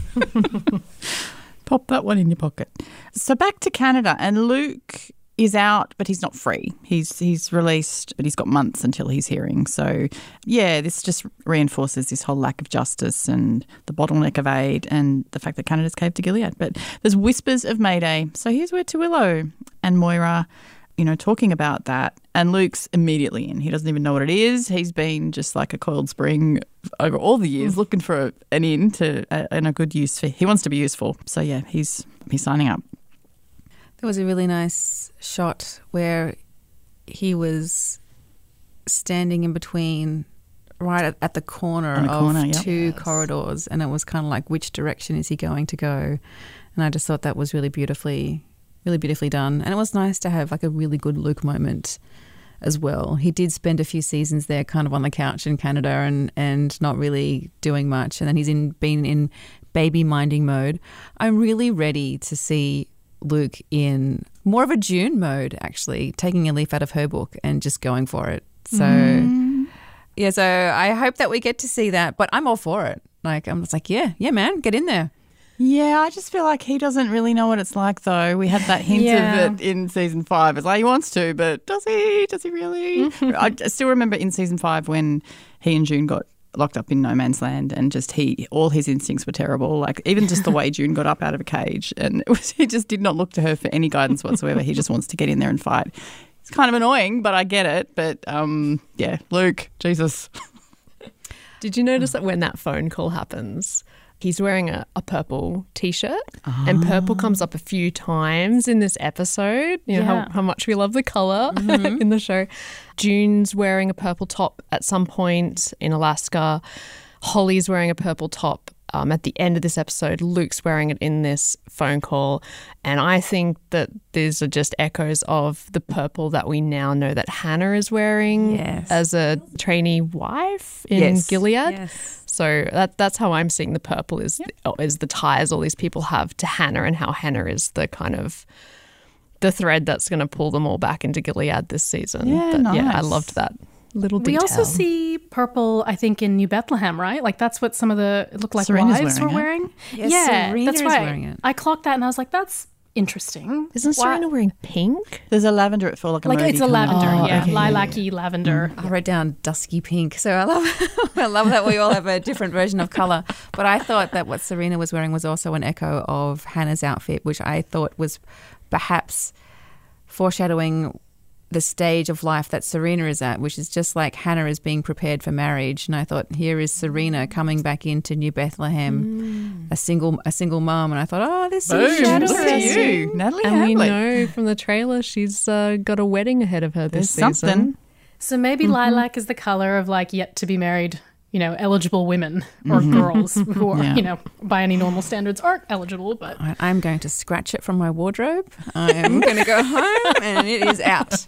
Pop that one in your pocket. So back to Canada, and Luke is out, but he's not free. He's he's released, but he's got months until he's hearing. So, yeah, this just reinforces this whole lack of justice and the bottleneck of aid and the fact that Canada's caved to Gilead. But there's whispers of Mayday. So here's where Tuillo and Moira, you know, talking about that. And Luke's immediately in. He doesn't even know what it is. He's been just like a coiled spring over all the years looking for a, an in to uh, and a good use for. He wants to be useful. So, yeah, he's he's signing up. There was a really nice shot where he was standing in between, right at, at the corner On the of corner, yep. two corridors, and it was kind of like, which direction is he going to go? And I just thought that was really beautifully, really beautifully done. And it was nice to have like a really good Luke moment as well. He did spend a few seasons there kind of on the couch in Canada and, and not really doing much. And then he's in been in baby minding mode. I'm really ready to see Luke in more of a June mode, actually, taking a leaf out of her book and just going for it. So, Mm. yeah, so I hope that we get to see that, but I'm all for it. Like, I'm just like, yeah, yeah, man, get in there. Yeah, I just feel like he doesn't really know what it's like, though. We had that hint Yeah. of it in season five. It's like he wants to, but does he? Does he really? I still remember in season five when he and June got locked up in no man's land, and just he, all his instincts were terrible. Like even just the way June got up out of a cage, and it was, he just did not look to her for any guidance whatsoever. He just wants to get in there and fight. It's kind of annoying, but I get it. But um, yeah, Luke, Jesus. Did you notice that when that phone call happens, He's wearing a, a purple T-shirt, and purple comes up a few times in this episode. You know Yeah. how, how much we love the color in the show. June's wearing a purple top at some point in Alaska. Holly's wearing a purple top um, at the end of this episode. Luke's wearing it in this phone call. And I think that these are just echoes of the purple that we now know that Hannah is wearing Yes. as a trainee wife in Yes. Gilead. Yes. So that that's how I'm seeing the purple is is the ties all these people have to Hannah, and how Hannah is the kind of the thread that's going to pull them all back into Gilead this season. Yeah, That- yeah, I nice. loved that little We detail. also see purple, I think, in New Bethlehem, right? Like that's what some of the it looked like Serena's wives wearing were it. wearing. Yes, yeah, Serena that's is right. wearing it. I clocked that and I was like, that's interesting. Isn't Why- Serena wearing pink? There's a lavender. It felt like a Like Modi it's a colour. lavender, Oh, yeah, okay, yeah, lilac-y lavender. I wrote down dusky pink, so I love I love that we all have a different version of colour. But I thought that what Serena was wearing was also an echo of Hannah's outfit, which I thought was perhaps foreshadowing the stage of life that Serena is at, which is just like Hannah is being prepared for marriage. And I thought, here is Serena coming back into New Bethlehem, a single a single mom. And I thought, oh, this Boom, is look at interesting. you, Natalie And we Hadley. know from the trailer she's uh, got a wedding ahead of her this There's season. something. So maybe lilac is the color of like yet to be married, you know, eligible women or girls who are, Yeah. you know, by any normal standards aren't eligible, but I- I'm going to scratch it from my wardrobe. I am going to go home and it is out.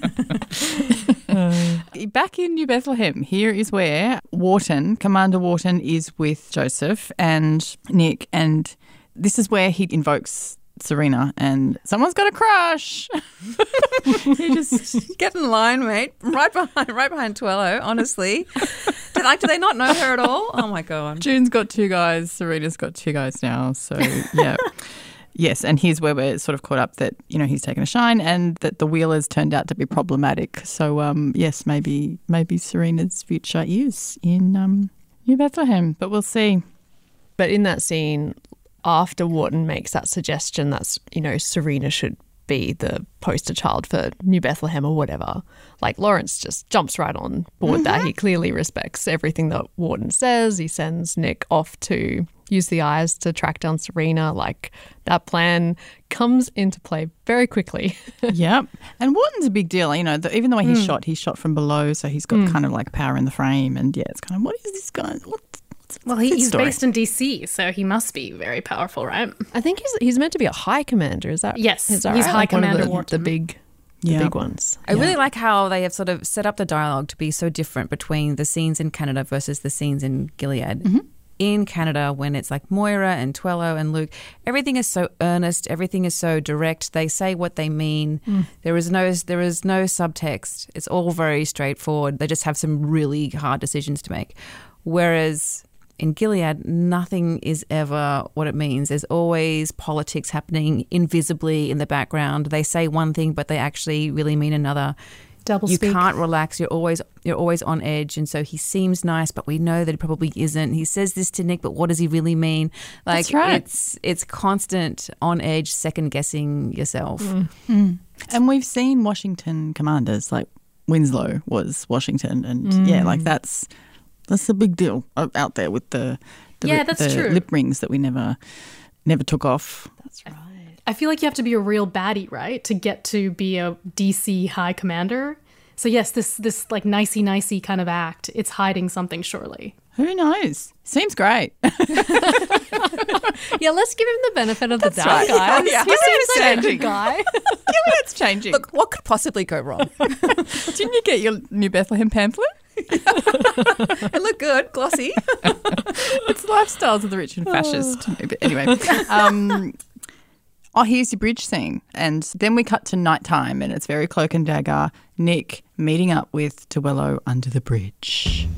Back in New Bethlehem, here is where Wharton, Commander Wharton, is with Joseph and Nick, and this is where he invokes Serena, and someone's got a crush. You just get in line, mate. Right behind, right behind Twello. Honestly, do, like, do they not know her at all? Oh my god. June's got two guys, Serena's got two guys now. So yeah. Yes, and here's where we're sort of caught up that, you know, he's taken a shine and that the Wheelers turned out to be problematic. So, um, yes, maybe maybe Serena's future is in um, New Bethlehem, but we'll see. But in that scene, after Wharton makes that suggestion that's, you know, Serena should be the poster child for New Bethlehem or whatever, like Lawrence just jumps right on board that. He clearly respects everything that Wharton says. He sends Nick off to use the eyes to track down Serena. Like that plan comes into play very quickly. Yep. And Wharton's a big deal. You know, the, even the way he's shot, he's shot from below, so he's got kind of like power in the frame. And yeah, it's kind of, what is this guy? What, well, he, his he's story? based in D C, so he must be very powerful, right? I think he's he's meant to be a high commander. Is that Yes, is that he's right? High Like one of Commander the, Wharton. the big the Yeah. big ones. I really like how they have sort of set up the dialogue to be so different between the scenes in Canada versus the scenes in Gilead. In Canada, when it's like Moira and Twello and Luke, everything is so earnest, everything is so direct. They say what they mean. There is no there is no subtext. It's all very straightforward. They just have some really hard decisions to make. Whereas in Gilead, nothing is ever what it means. There's always politics happening invisibly in the background. They say one thing, but they actually really mean another. Double You speak. can't relax. You're always you're always on edge. And so he seems nice, but we know that he probably isn't. He says this to Nick, but what does he really mean? Like That's right. it's it's constant on edge, second guessing yourself. And we've seen Washington commanders, like Winslow was Washington. And yeah, like that's that's a big deal out there with the, the, Yeah, ri- that's the true. lip rings that we never never took off. That's right. I feel like you have to be a real baddie, right, to get to be a D C high commander. So yes, this this like nicey nicey kind of act, it's hiding something surely. Who knows? Seems great. Yeah, let's give him the benefit of the doubt, right. guys. Oh, yeah. He seems like a Changing. good guy. It's changing. Look, what could possibly go wrong? Didn't you get your New Bethlehem pamphlet? It looked good, glossy. It's lifestyles of the rich and fascist. But anyway, um, oh, here's your bridge scene. And then we cut to nighttime and it's very cloak and dagger. Nick meeting up with Twello under the bridge.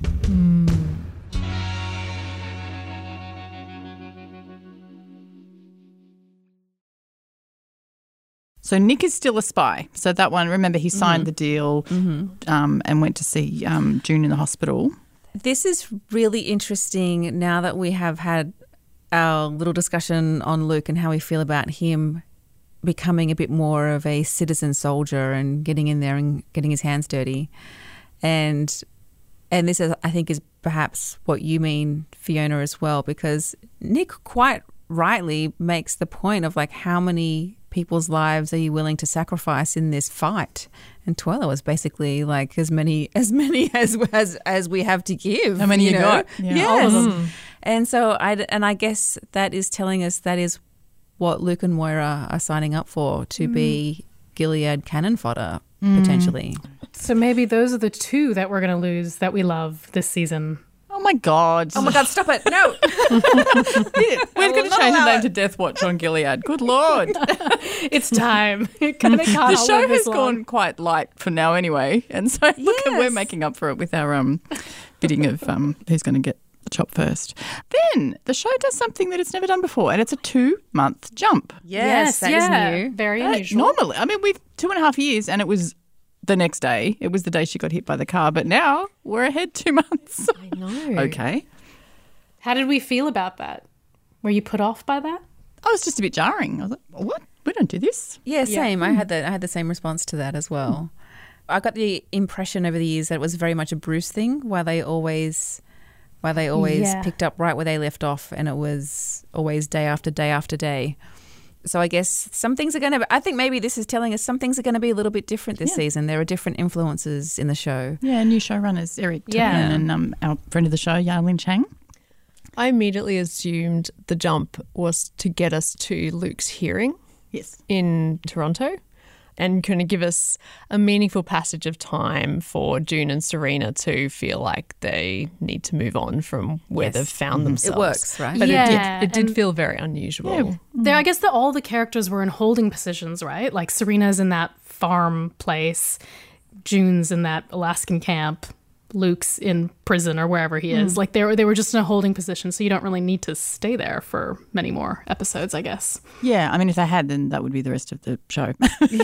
So Nick is still a spy. So that one, remember, he signed the deal um, and went to see um, June in the hospital. This is really interesting now that we have had our little discussion on Luke and how we feel about him becoming a bit more of a citizen soldier and getting in there and getting his hands dirty. And and this is, I think, is perhaps what you mean, Fiona, as well, because Nick quite rightly makes the point of like how many people's lives are you willing to sacrifice in this fight? And Tuella was basically like as many as many as as as we have to give. How many you, know? got? Yeah. Yes. All of them. And so I and I guess that is telling us that is what Luke and Moira are signing up for, to Mm. be Gilead cannon fodder Mm. potentially. So maybe those are the two that we're going to lose that we love this season. Oh my God. Oh my God, stop it. No. We're going to change the name to Death Watch on Gilead. Good Lord. It's time. It can't- it can't the all show live has this long. gone quite light for now anyway. And so look at we're making up for it with our um, bidding of um, who's going to get the chop first. Then the show does something that it's never done before, and it's a two-month jump. Yes, that is yeah. new. Very Uh, unusual. Normally, I mean, we've two and a half years, and it was the next day. It was the day she got hit by the car, but now we're ahead two months. I know. Okay. How did we feel about that? Were you put off by that? I was just a bit jarring. I was like, what? We don't do this. Yeah, same. I had the I had the same response to that as well. I got the impression over the years that it was very much a Bruce thing, where they always where they always Yeah. picked up right where they left off, and it was always day after day after day. So I guess some things are going to – I think maybe this is telling us some things are going to be a little bit different this Yeah. season. There are different influences in the show. Yeah, new showrunners, Eric Yeah. Topman and um, our friend of the show, Yarlin Chang. I immediately assumed the jump was to get us to Luke's hearing yes. in Toronto and kind of give us a meaningful passage of time for June and Serena to feel like they need to move on from where Yes. they've found Mhm. themselves. It works, right? But Yeah, it did, it did and- feel very unusual. There, I guess that all the characters were in holding positions, right? Like Serena's in that farm place, June's in that Alaskan camp, Luke's in prison or wherever he is. Mm. Like they were, they were just in a holding position, so you don't really need to stay there for many more episodes, I guess. Yeah, I mean, if they had, then that would be the rest of the show.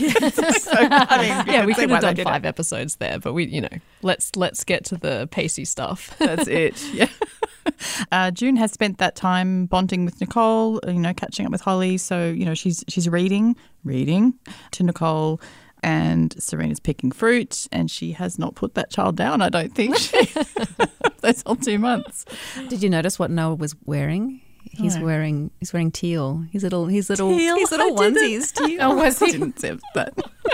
So, I mean, Yeah, we see could why have they done did five it. episodes there, but we, you know, let's let's get to the pacey stuff. That's it. Yeah. Uh, June has spent that time bonding with Nicole, you know, catching up with Holly. So, you know, she's she's reading, reading to Nicole, and Serena's picking fruit, and she has not put that child down, I don't think. That's all two months. Did you notice what Noah was wearing? He's No. wearing he's wearing teal. His little his little Teal? his little I didn't- onesies. Teal. Oh, was I he? didn't see that.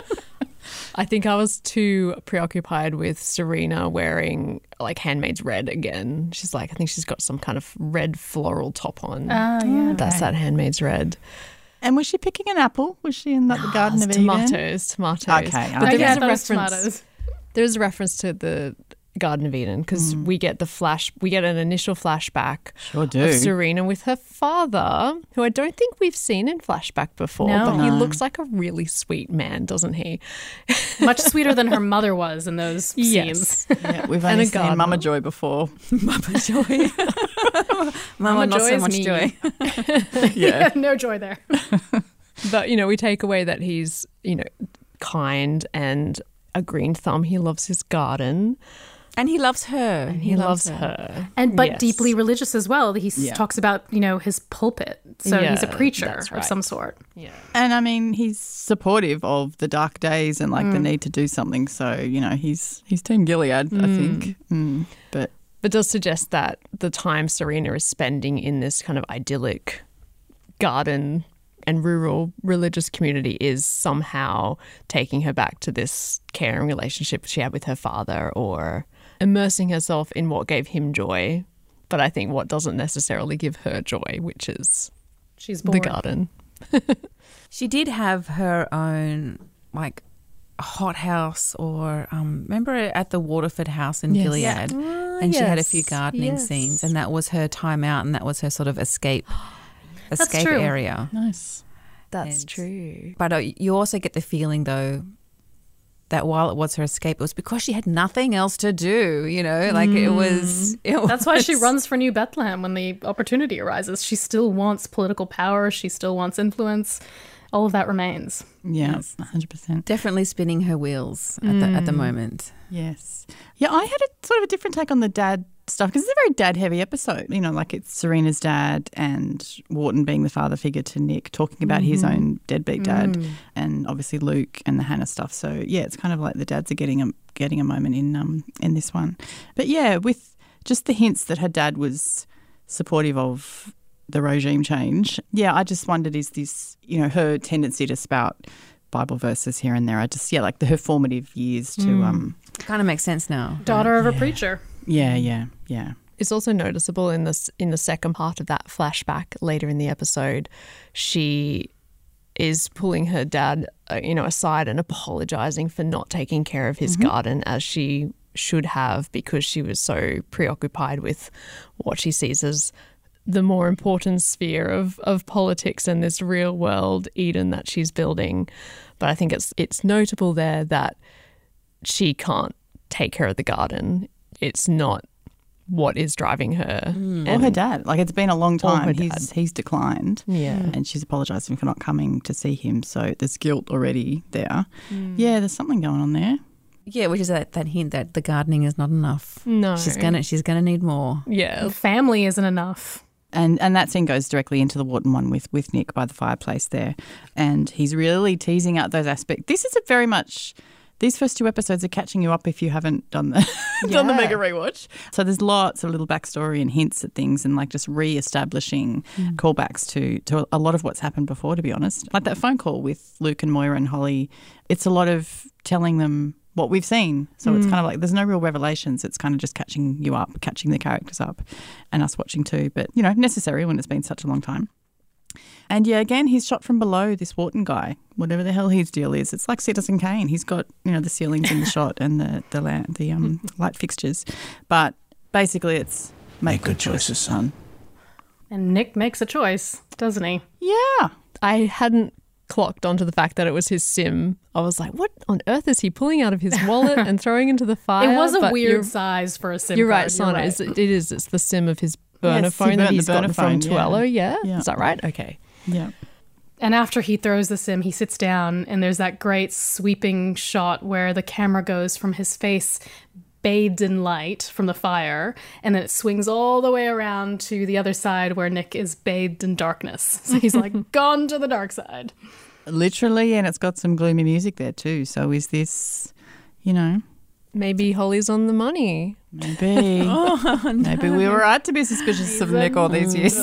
I think I was too preoccupied with Serena wearing like Handmaid's Red again. She's like, I think she's got some kind of red floral top on. Ah, yeah. That's that Handmaid's Red. And was she picking an apple? Was she in like, the Garden of It's Eden? tomatoes, tomatoes. Okay, But okay. there I is a thought it was reference. tomatoes. There's a reference to the Garden of Eden because we get the flash. We get an initial flashback Sure do. of Serena with her father, who I don't think we've seen in flashback before. No. But he No. looks like a really sweet man, doesn't he? Much sweeter than her mother was in those scenes. Yes. Yeah, we've And only a seen gardener. Mama Joy before. Mama Joy. Mama, not Joy so is much me. joy. Yeah, no joy there. But, you know, we take away that he's, you know, kind and a green thumb. He loves his garden. And he loves her. And he, loves her. And but Yes. deeply religious as well. He s Yeah. talks about, you know, his pulpit. So he's a Yeah, preacher that's of right. some sort. Yeah. And I mean, he's supportive of the dark days and like the Mm. need to do something. So, you know, he's he's Team Gilead, I think. Mm. But But does suggest that the time Serena is spending in this kind of idyllic garden and rural religious community is somehow taking her back to this caring relationship she had with her father or immersing herself in what gave him joy. But I think what doesn't necessarily give her joy, which is She's the bored. garden. She did have her own like hothouse or um, remember at the Waterford house in Yes. Gilead, Yeah. Ah, and she had a yes. few gardening Yes. scenes, and that was her time out, and that was her sort of escape escape true. area. nice. That's And- true. But uh, you also get the feeling though that while it was her escape, it was because she had nothing else to do. You know, like it was. It That's why she was- runs for New Bethlehem when the opportunity arises. She still wants political power. She still wants influence. all of that remains. Yeah, one hundred percent. Definitely spinning her wheels at the at the Mm. moment. Yes. Yeah, I had a sort of a different take on the dad stuff because it's a very dad-heavy episode. You know, like it's Serena's dad and Wharton being the father figure to Nick, talking about his Mhm. own deadbeat dad, Mm. and obviously Luke and the Hannah stuff. So yeah, it's kind of like the dads are getting a getting a moment in um in this one. But yeah, with just the hints that her dad was supportive of the regime change. Yeah, I just wondered, is this, you know, her tendency to spout Bible verses here and there? I just, yeah, like the, her formative years to, Mm. um, Kind of makes sense now. Daughter of a preacher. yeah, yeah, yeah. It's also noticeable in this in the second part of that flashback later in the episode, she is pulling her dad, uh, you know, aside and apologizing for not taking care of his Mhm. garden as she should have, because she was so preoccupied with what she sees as the more important sphere of, of politics and this real world Eden that she's building. But I think it's it's notable there that she can't take care of the garden. It's not what is driving her. Or And- her dad. Like, it's been a long Or her time. He's dad. he's declined. Yeah. And she's apologising for not coming to see him. So there's guilt already there. Mm. Yeah, there's something going on there. Yeah, which is that, that hint that the gardening is not enough. No. She's gonna she's gonna need more. Yeah. Family isn't enough. And and that scene goes directly into the Wharton one with, with Nick by the fireplace there. And he's really teasing out those aspects. This is a very much, these first two episodes are catching you up if you haven't done the, done the Yeah. mega rewatch. So there's lots of little backstory and hints at things and like just re-establishing Mm. callbacks to, to a lot of what's happened before, to be honest. Like that phone call with Luke and Moira and Holly, it's a lot of telling them what we've seen. So it's Mm. kind of like there's no real revelations. It's kind of just catching you up, catching the characters up and us watching too. But, you know, necessary when it's been such a long time. And yeah, again, he's shot from below, this Wharton guy, whatever the hell his deal is. It's like Citizen Kane. He's got, you know, the ceilings in the shot and the the, la- the um, light fixtures. But basically it's make, good choices, son. And Nick makes a choice, doesn't he? Yeah. I hadn't clocked onto the fact that it was his sim. I was like, what on earth is he pulling out of his wallet and throwing into the fire? It was a But weird you're- size for a SIM You're right, card. Sana. right. It's- It is. It's the sim of his burner Yes, he phone that burnt the he's gotten burner from phone, yeah. Tuello. Yeah? Yeah. Is that right? Okay. Yeah. And after he throws the sim, he sits down, and there's that great sweeping shot where the camera goes from his face bathed in light from the fire, and then it swings all the way around to the other side where Nick is bathed in darkness. So he's like, gone to the dark side. Literally, and it's got some gloomy music there too. So is this, you know, Maybe Holly's on the money. maybe. Oh, no. Maybe we were right to be suspicious of Nick all these years.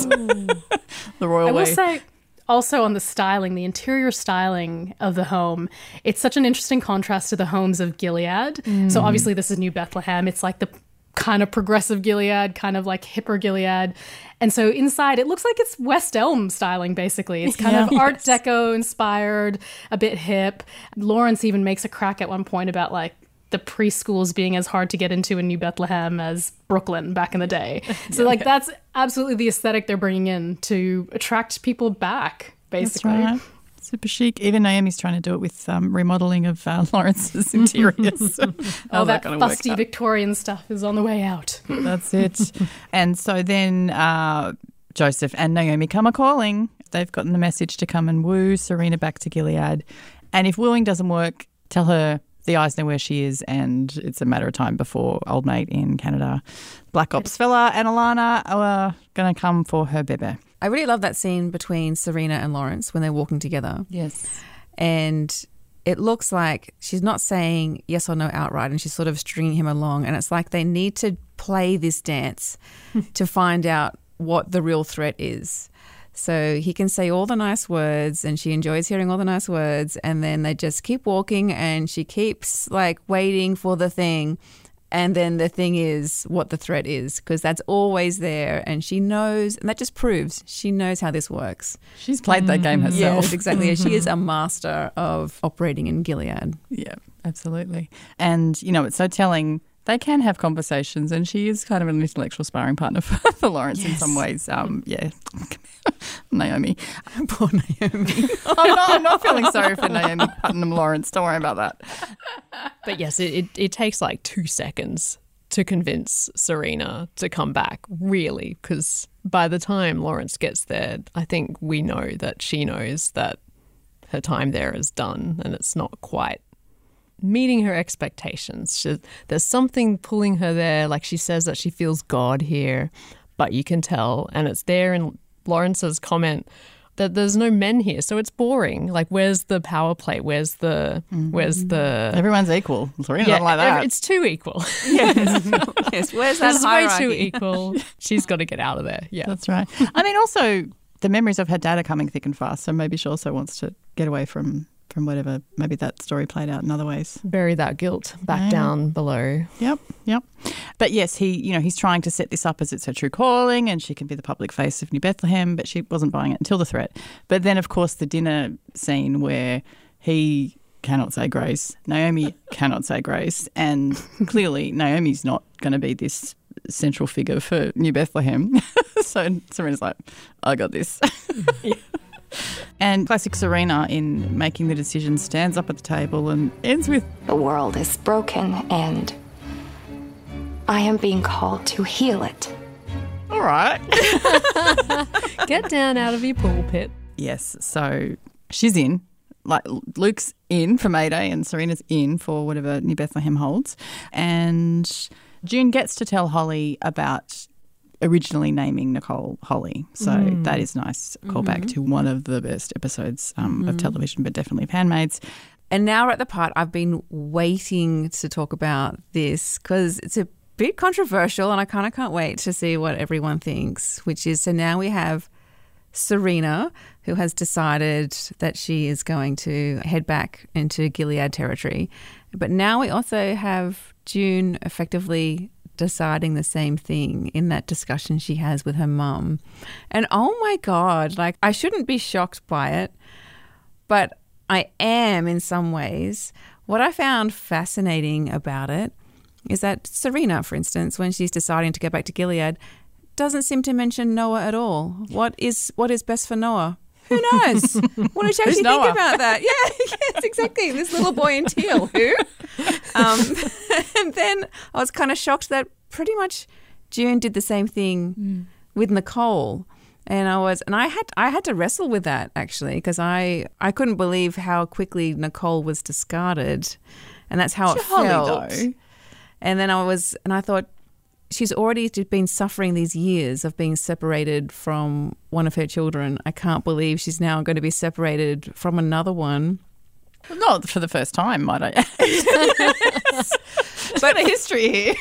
The royal I will way. say, also on the styling, the interior styling of the home, it's such an interesting contrast to the homes of Gilead. Mm. So obviously this is New Bethlehem. It's like the kind of progressive Gilead, kind of like hipper Gilead. And so inside it looks like it's West Elm styling, basically. It's kind Yeah. of Art Deco inspired, a bit hip. Lawrence even makes a crack at one point about like the preschools being as hard to get into in New Bethlehem as Brooklyn back in the day. So like that's absolutely the aesthetic they're bringing in to attract people back, basically. That's right. Super chic. Even Naomi's trying to do it with um, remodeling of uh, Lawrence's interiors. All How's that gonna work fusty out? Victorian stuff is on the way out. That's it. And so then uh, Joseph and Naomi come a calling. They've gotten the message to come and woo Serena back to Gilead. And if wooing doesn't work, tell her the eyes know where she is and it's a matter of time before old mate in Canada, Black Ops fella and Alana are going to come for her bebe. I really love that scene between Serena and Lawrence when they're walking together. Yes. And it looks like she's not saying yes or no outright and she's sort of stringing him along. And it's like they need to play this dance to find out what the real threat is. So he can say all the nice words and she enjoys hearing all the nice words, and then they just keep walking and she keeps like waiting for the thing. And then the thing is what the threat is, because that's always there and she knows, and that just proves she knows how this works. She's played that game herself. Yes, exactly. She is a master of operating in Gilead. Yeah, absolutely. And, you know, it's so telling. They can have conversations, and she is kind of an intellectual sparring partner for, for Lawrence in some ways. Um, yeah, Naomi. Poor Naomi. I'm, not, I'm not feeling sorry for Naomi Putnam Lawrence. Don't worry about that. But yes, it, it, it takes like two seconds to convince Serena to come back, really, because by the time Lawrence gets there, I think we know that she knows that her time there is done and it's not quite meeting her expectations. She, there's something pulling her there. Like she says that she feels God here, but you can tell, and it's there in Lawrence's comment that there's no men here, so it's boring. Like, where's the power play? Where's the mm-hmm. where's the everyone's equal? Serena's yeah, not like that. It's too equal. Yes, yes. Where's that it's hierarchy? Way too equal. She's got to get out of there. Yeah, that's right. I mean, also the memories of her dad are coming thick and fast, so maybe she also wants to get away from from whatever. Maybe that story played out in other ways. Bury that guilt back yeah. down below. Yep, yep. But yes, he, you know, he's trying to set this up as it's her true calling, and she can be the public face of New Bethlehem. But she wasn't buying it until the threat. But then, of course, the dinner scene where he cannot say grace, Naomi cannot say grace, and clearly Naomi's not going to be this central figure for New Bethlehem. So Serena's like, I got this. Yeah. And classic Serena in making the decision stands up at the table and ends with, The world is broken and I am being called to heal it. all right. Get down out of your pulpit. Yes, so she's in. Like Luke's in for Mayday and Serena's in for whatever New Bethlehem holds. And June gets to tell Holly about originally naming Nicole Holly. So mm. that is nice. Callback mm-hmm. to one of the best episodes um, mm-hmm. of television, but definitely of Handmaids. And now we're at the part I've been waiting to talk about this because it's a bit controversial and I kind of can't wait to see what everyone thinks, which is so now we have Serena, who has decided that she is going to head back into Gilead territory. But now we also have June effectively deciding the same thing in that discussion she has with her mum. And oh my God, like I shouldn't be shocked by it, but I am in some ways. What I found fascinating about it is that Serena, for instance, when she's deciding to go back to Gilead, doesn't seem to mention Noah at all. What is what is best for Noah? Who knows? What did she actually think about that? Yeah, yes, exactly. This little boy in teal. Who? Um, and then I was kind of shocked that pretty much June did the same thing mm. with Nicole. And I was, and I had, I had to wrestle with that actually because I, I couldn't believe how quickly Nicole was discarded, and that's how it Jolly felt. Though. And then I was, and I thought, she's already been suffering these years of being separated from one of her children. I can't believe she's now going to be separated from another one. Not for the first time, might I add. But a history here.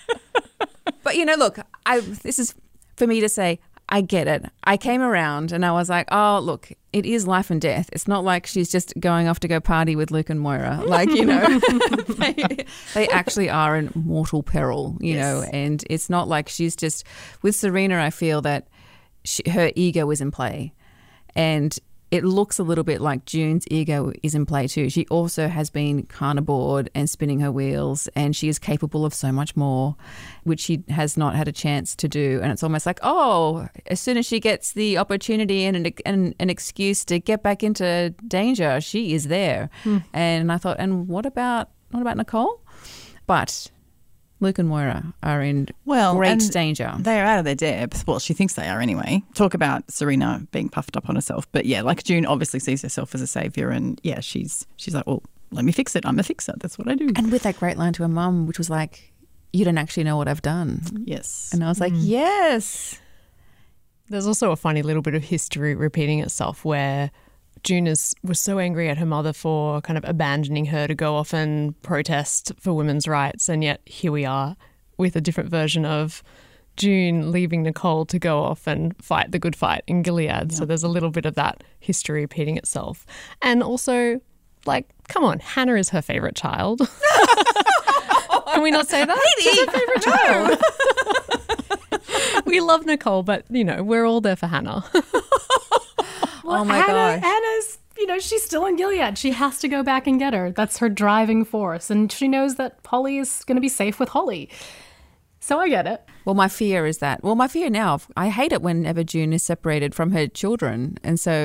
But, you know, look, I this is for me to say, I get it. I came around and I was like, oh, look, it is life and death. It's not like she's just going off to go party with Luke and Moira. Like, you know, they, they actually are in mortal peril, you yes. know, and it's not like she's just, with Serena, I feel that she, her ego is in play. And it looks a little bit like June's ego is in play too. She also has been carnivored and spinning her wheels, and she is capable of so much more, which she has not had a chance to do. And it's almost like, oh, as soon as she gets the opportunity and an, and an excuse to get back into danger, she is there. Hmm. And I thought, and what about what about Nicole? But Luke and Moira are in well, great and danger. They are out of their depth. Well, she thinks they are anyway. Talk about Serena being puffed up on herself. But yeah, like June obviously sees herself as a saviour, and yeah, she's she's like, well, let me fix it. I'm a fixer. That's what I do. And with that great line to her mum, which was like, you don't actually know what I've done. Yes. And I was like, mm. yes. There's also a funny little bit of history repeating itself where June is, was so angry at her mother for kind of abandoning her to go off and protest for women's rights, and yet here we are with a different version of June leaving Nicole to go off and fight the good fight in Gilead. Yeah. So there's a little bit of that history repeating itself. And also, like, come on, Hannah is her favourite child. Can we not say that? She's her favourite child. We love Nicole, but, you know, we're all there for Hannah. Well, oh my Hannah, gosh. Hannah's, you know, she's still in Gilead. She has to go back and get her. That's her driving force. And she knows that Holly is going to be safe with Holly. So I get it. Well, my fear is that, well, my fear now, I hate it whenever June is separated from her children. And so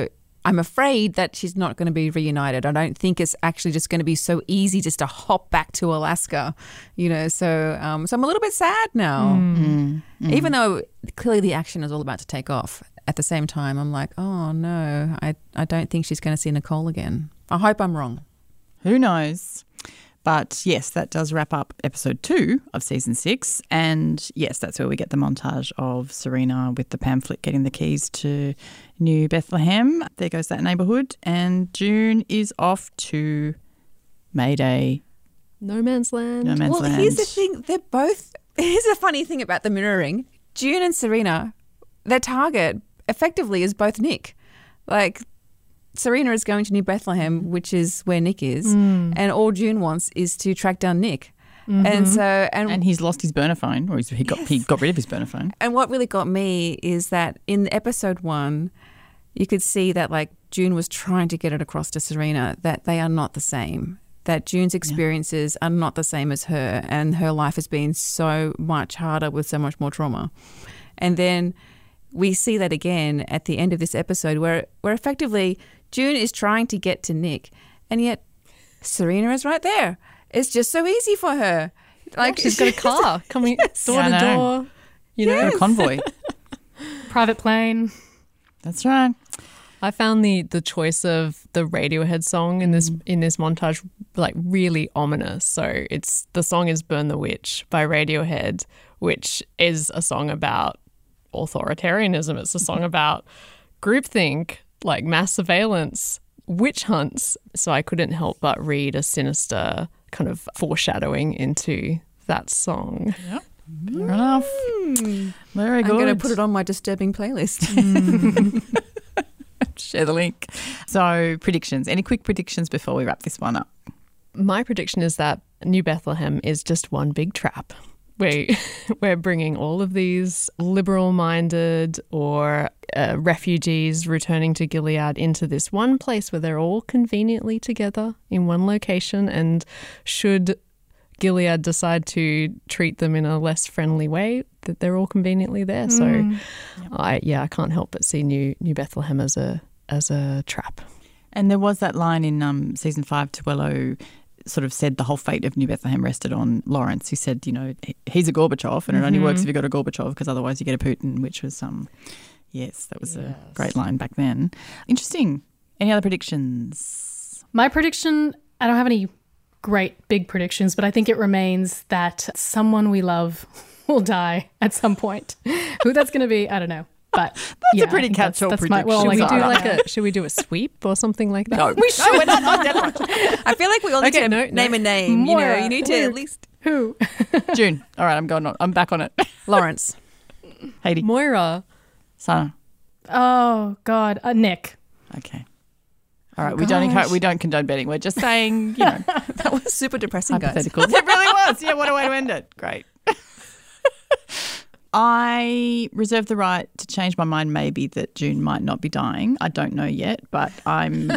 I'm afraid that she's not going to be reunited. I don't think it's actually just going to be so easy just to hop back to Alaska, you know. So, um, so I'm a little bit sad now, Mm. Mm. even though clearly the action is all about to take off. At the same time, I'm like, oh no, I I don't think she's going to see Nicole again. I hope I'm wrong. Who knows? But yes, that does wrap up episode two of season six. And yes, that's where we get the montage of Serena with the pamphlet getting the keys to New Bethlehem. There goes that neighbourhood. And June is off to Mayday. No Man's Land. No Man's well, Land. here's the thing. They're both, here's a funny thing about the mirroring. June and Serena, their target effectively is both Nick. Like, Serena is going to New Bethlehem, which is where Nick is, Mm. and all June wants is to track down Nick. Mhm. And so, and, and he's lost his burner phone, or he's, he got he got rid of his burner phone. and what really got me is that in episode one, you could see that like June was trying to get it across to Serena that they are not the same. That June's experiences are not the same as her, and her life has been so much harder with so much more trauma. And then we see that again at the end of this episode, where where effectively June is trying to get to Nick, and yet Serena is right there. It's just so easy for her. Like She's got a car coming door Yeah, I to know. door. You know, Got a convoy. Private plane. That's right. I found the the choice of the Radiohead song in this in this montage like really ominous. So it's the song is "Burn the Witch" by Radiohead, which is a song about authoritarianism. It's a song about groupthink, like mass surveillance, witch hunts. So I couldn't help but read a sinister kind of foreshadowing into that song. Yep. Fair enough. Very good. I'm going to put it on my disturbing playlist. Share the link. So predictions. Any quick predictions before we wrap this one up? My prediction is that New Bethlehem is just one big trap. We, we're bringing all of these liberal-minded or uh, refugees returning to Gilead into this one place where they're all conveniently together in one location, and should Gilead decide to treat them in a less friendly way, that they're all conveniently there. So, Mm. I yeah, I can't help but see New New Bethlehem as a as a trap. And there was that line in um, season five, Tuello sort of said the whole fate of New Bethlehem rested on Lawrence. He said, you know, he- he's a Gorbachev, and it only Mhm. works if you've got a Gorbachev, because otherwise you get a Putin, which was, um, yes, that was a great line back then. Interesting. Any other predictions? My prediction, I don't have any great big predictions, but I think it remains that someone we love will die at some point. Who that's going to be, I don't know. But That's yeah, a pretty I think that's- catch-all that's my- prediction. well, Should we like, do uh, like a should we do a sweep or something like that? No, we should. No, we're not on deadline. I feel like we all need Okay, to no, no. name a name. You know, Moira. you need to at least Who? June. All right, I'm going on. I'm back on it. Lawrence. Heidi. Moira. Sana. Oh, God. Uh, Nick. Okay. All right, we don't encourage, we don't condone betting. We're just saying, you know, That was super depressing, guys. hypotheticals. It really was. Yeah, what a way to end it. Great. I reserve the right to change my mind, maybe that June might not be dying. I don't know yet, but I'm.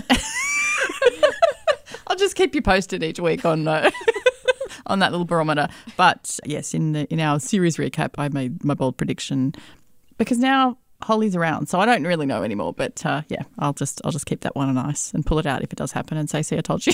I'll just keep you posted each week on uh, on that little barometer. But yes, in the, in our series recap, I made my bold prediction because now Holly's around, so I don't really know anymore. But uh, yeah, I'll just I'll just keep that one on ice and pull it out if it does happen and say, "See, I told you."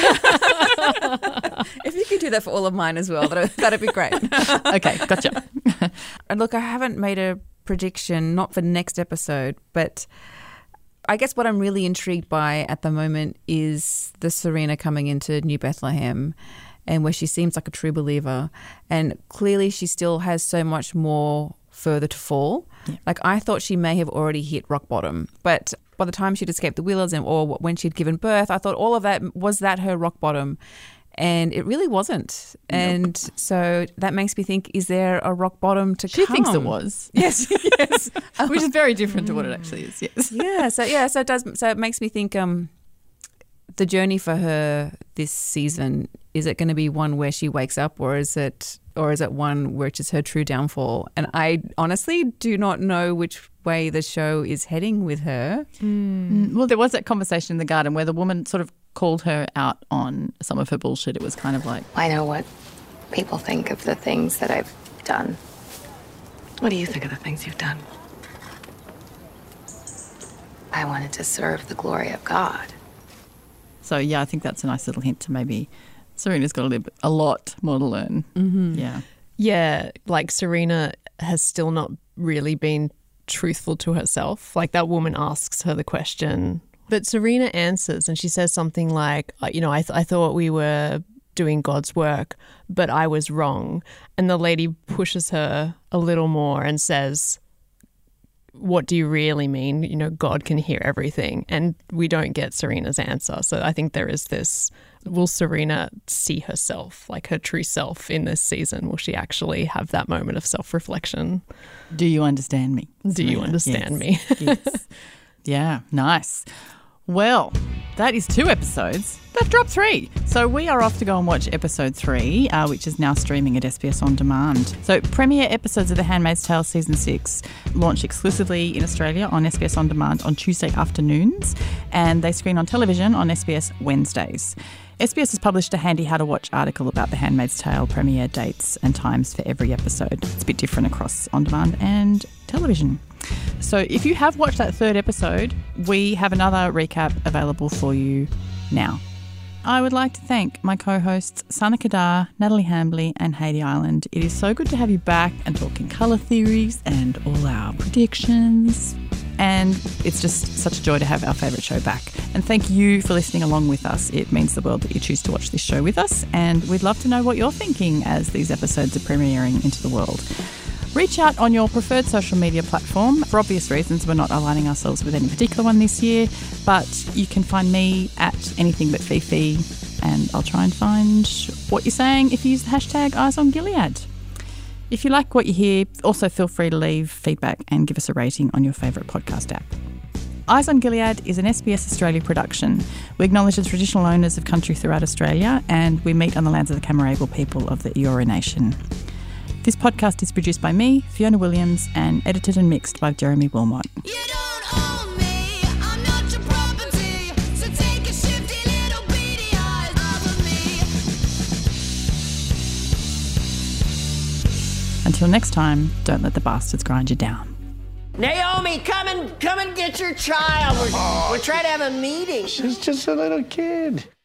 If you could do that for all of mine as well, that'd, that'd be great. Okay, gotcha. And look, I haven't made a prediction, not for next episode, but I guess what I'm really intrigued by at the moment is the Serena coming into New Bethlehem, and where she seems like a true believer. And clearly she still has so much more further to fall. Yeah. Like, I thought she may have already hit rock bottom, but by the time she'd escaped the Wheelers and or when she'd given birth, I thought all of that, was that her rock bottom? And it really wasn't. Nope. And so that makes me think, is there a rock bottom to She come? thinks it was. Yes, yes. Which is very different to what it actually is, yes. Yeah, so yeah, so it does so it makes me think um the journey for her this season, is it going to be one where she wakes up, or is it or is it one which is her true downfall? And I honestly do not know which way the show is heading with her. Mm. Well, there was that conversation in the garden where the woman sort of called her out on some of her bullshit. It was kind of like, I know what people think of the things that I've done. What do you think of the things you've done? I wanted to serve the glory of God. So, yeah, I think that's a nice little hint to maybe Serena's got a, little bit, a lot more to learn. Mm-hmm. Yeah. Yeah, like Serena has still not really been truthful to herself. Like that woman asks her the question, but Serena answers and she says something like, you know, I, th- I thought we were doing God's work, but I was wrong. And the lady pushes her a little more and says, what do you really mean? You know, God can hear everything. And we don't get Serena's answer. So I think there is this, will Serena see herself, like her true self in this season? Will she actually have that moment of self-reflection? Do you understand me? Do you understand Yes. me? Yes. Yeah, nice. Well, that is two episodes. They've dropped three. So we are off to go and watch episode three, uh, which is now streaming at S B S On Demand. So premiere episodes of The Handmaid's Tale Season six launch exclusively in Australia on S B S On Demand on Tuesday afternoons, and they screen on television on S B S Wednesdays. S B S has published a handy how to watch article about The Handmaid's Tale premiere dates and times for every episode. It's a bit different across on demand and television. So if you have watched that third episode, we have another recap available for you now. I would like to thank my co-hosts Sana Kadar, Natalie Hambley and Haiti Island. It is so good to have you back and talking colour theories and all our predictions. And it's just such a joy to have our favourite show back. And thank you for listening along with us. It means the world that you choose to watch this show with us. And we'd love to know what you're thinking as these episodes are premiering into the world. Reach out on your preferred social media platform. For obvious reasons, we're not aligning ourselves with any particular one this year, but you can find me at anything but Fifi, and I'll try and find what you're saying if you use the hashtag Eyes on Gilead. If you like what you hear, also feel free to leave feedback and give us a rating on your favourite podcast app. Eyes on Gilead is an S B S Australia production. We acknowledge the traditional owners of country throughout Australia, and we meet on the lands of the Cammeraygal people of the Eora Nation. This podcast is produced by me, Fiona Williams, and edited and mixed by Jeremy Wilmot. Until next time, don't let the bastards grind you down. Naomi, come and come and get your child. We're, we're trying to have a meeting. She's just a little kid.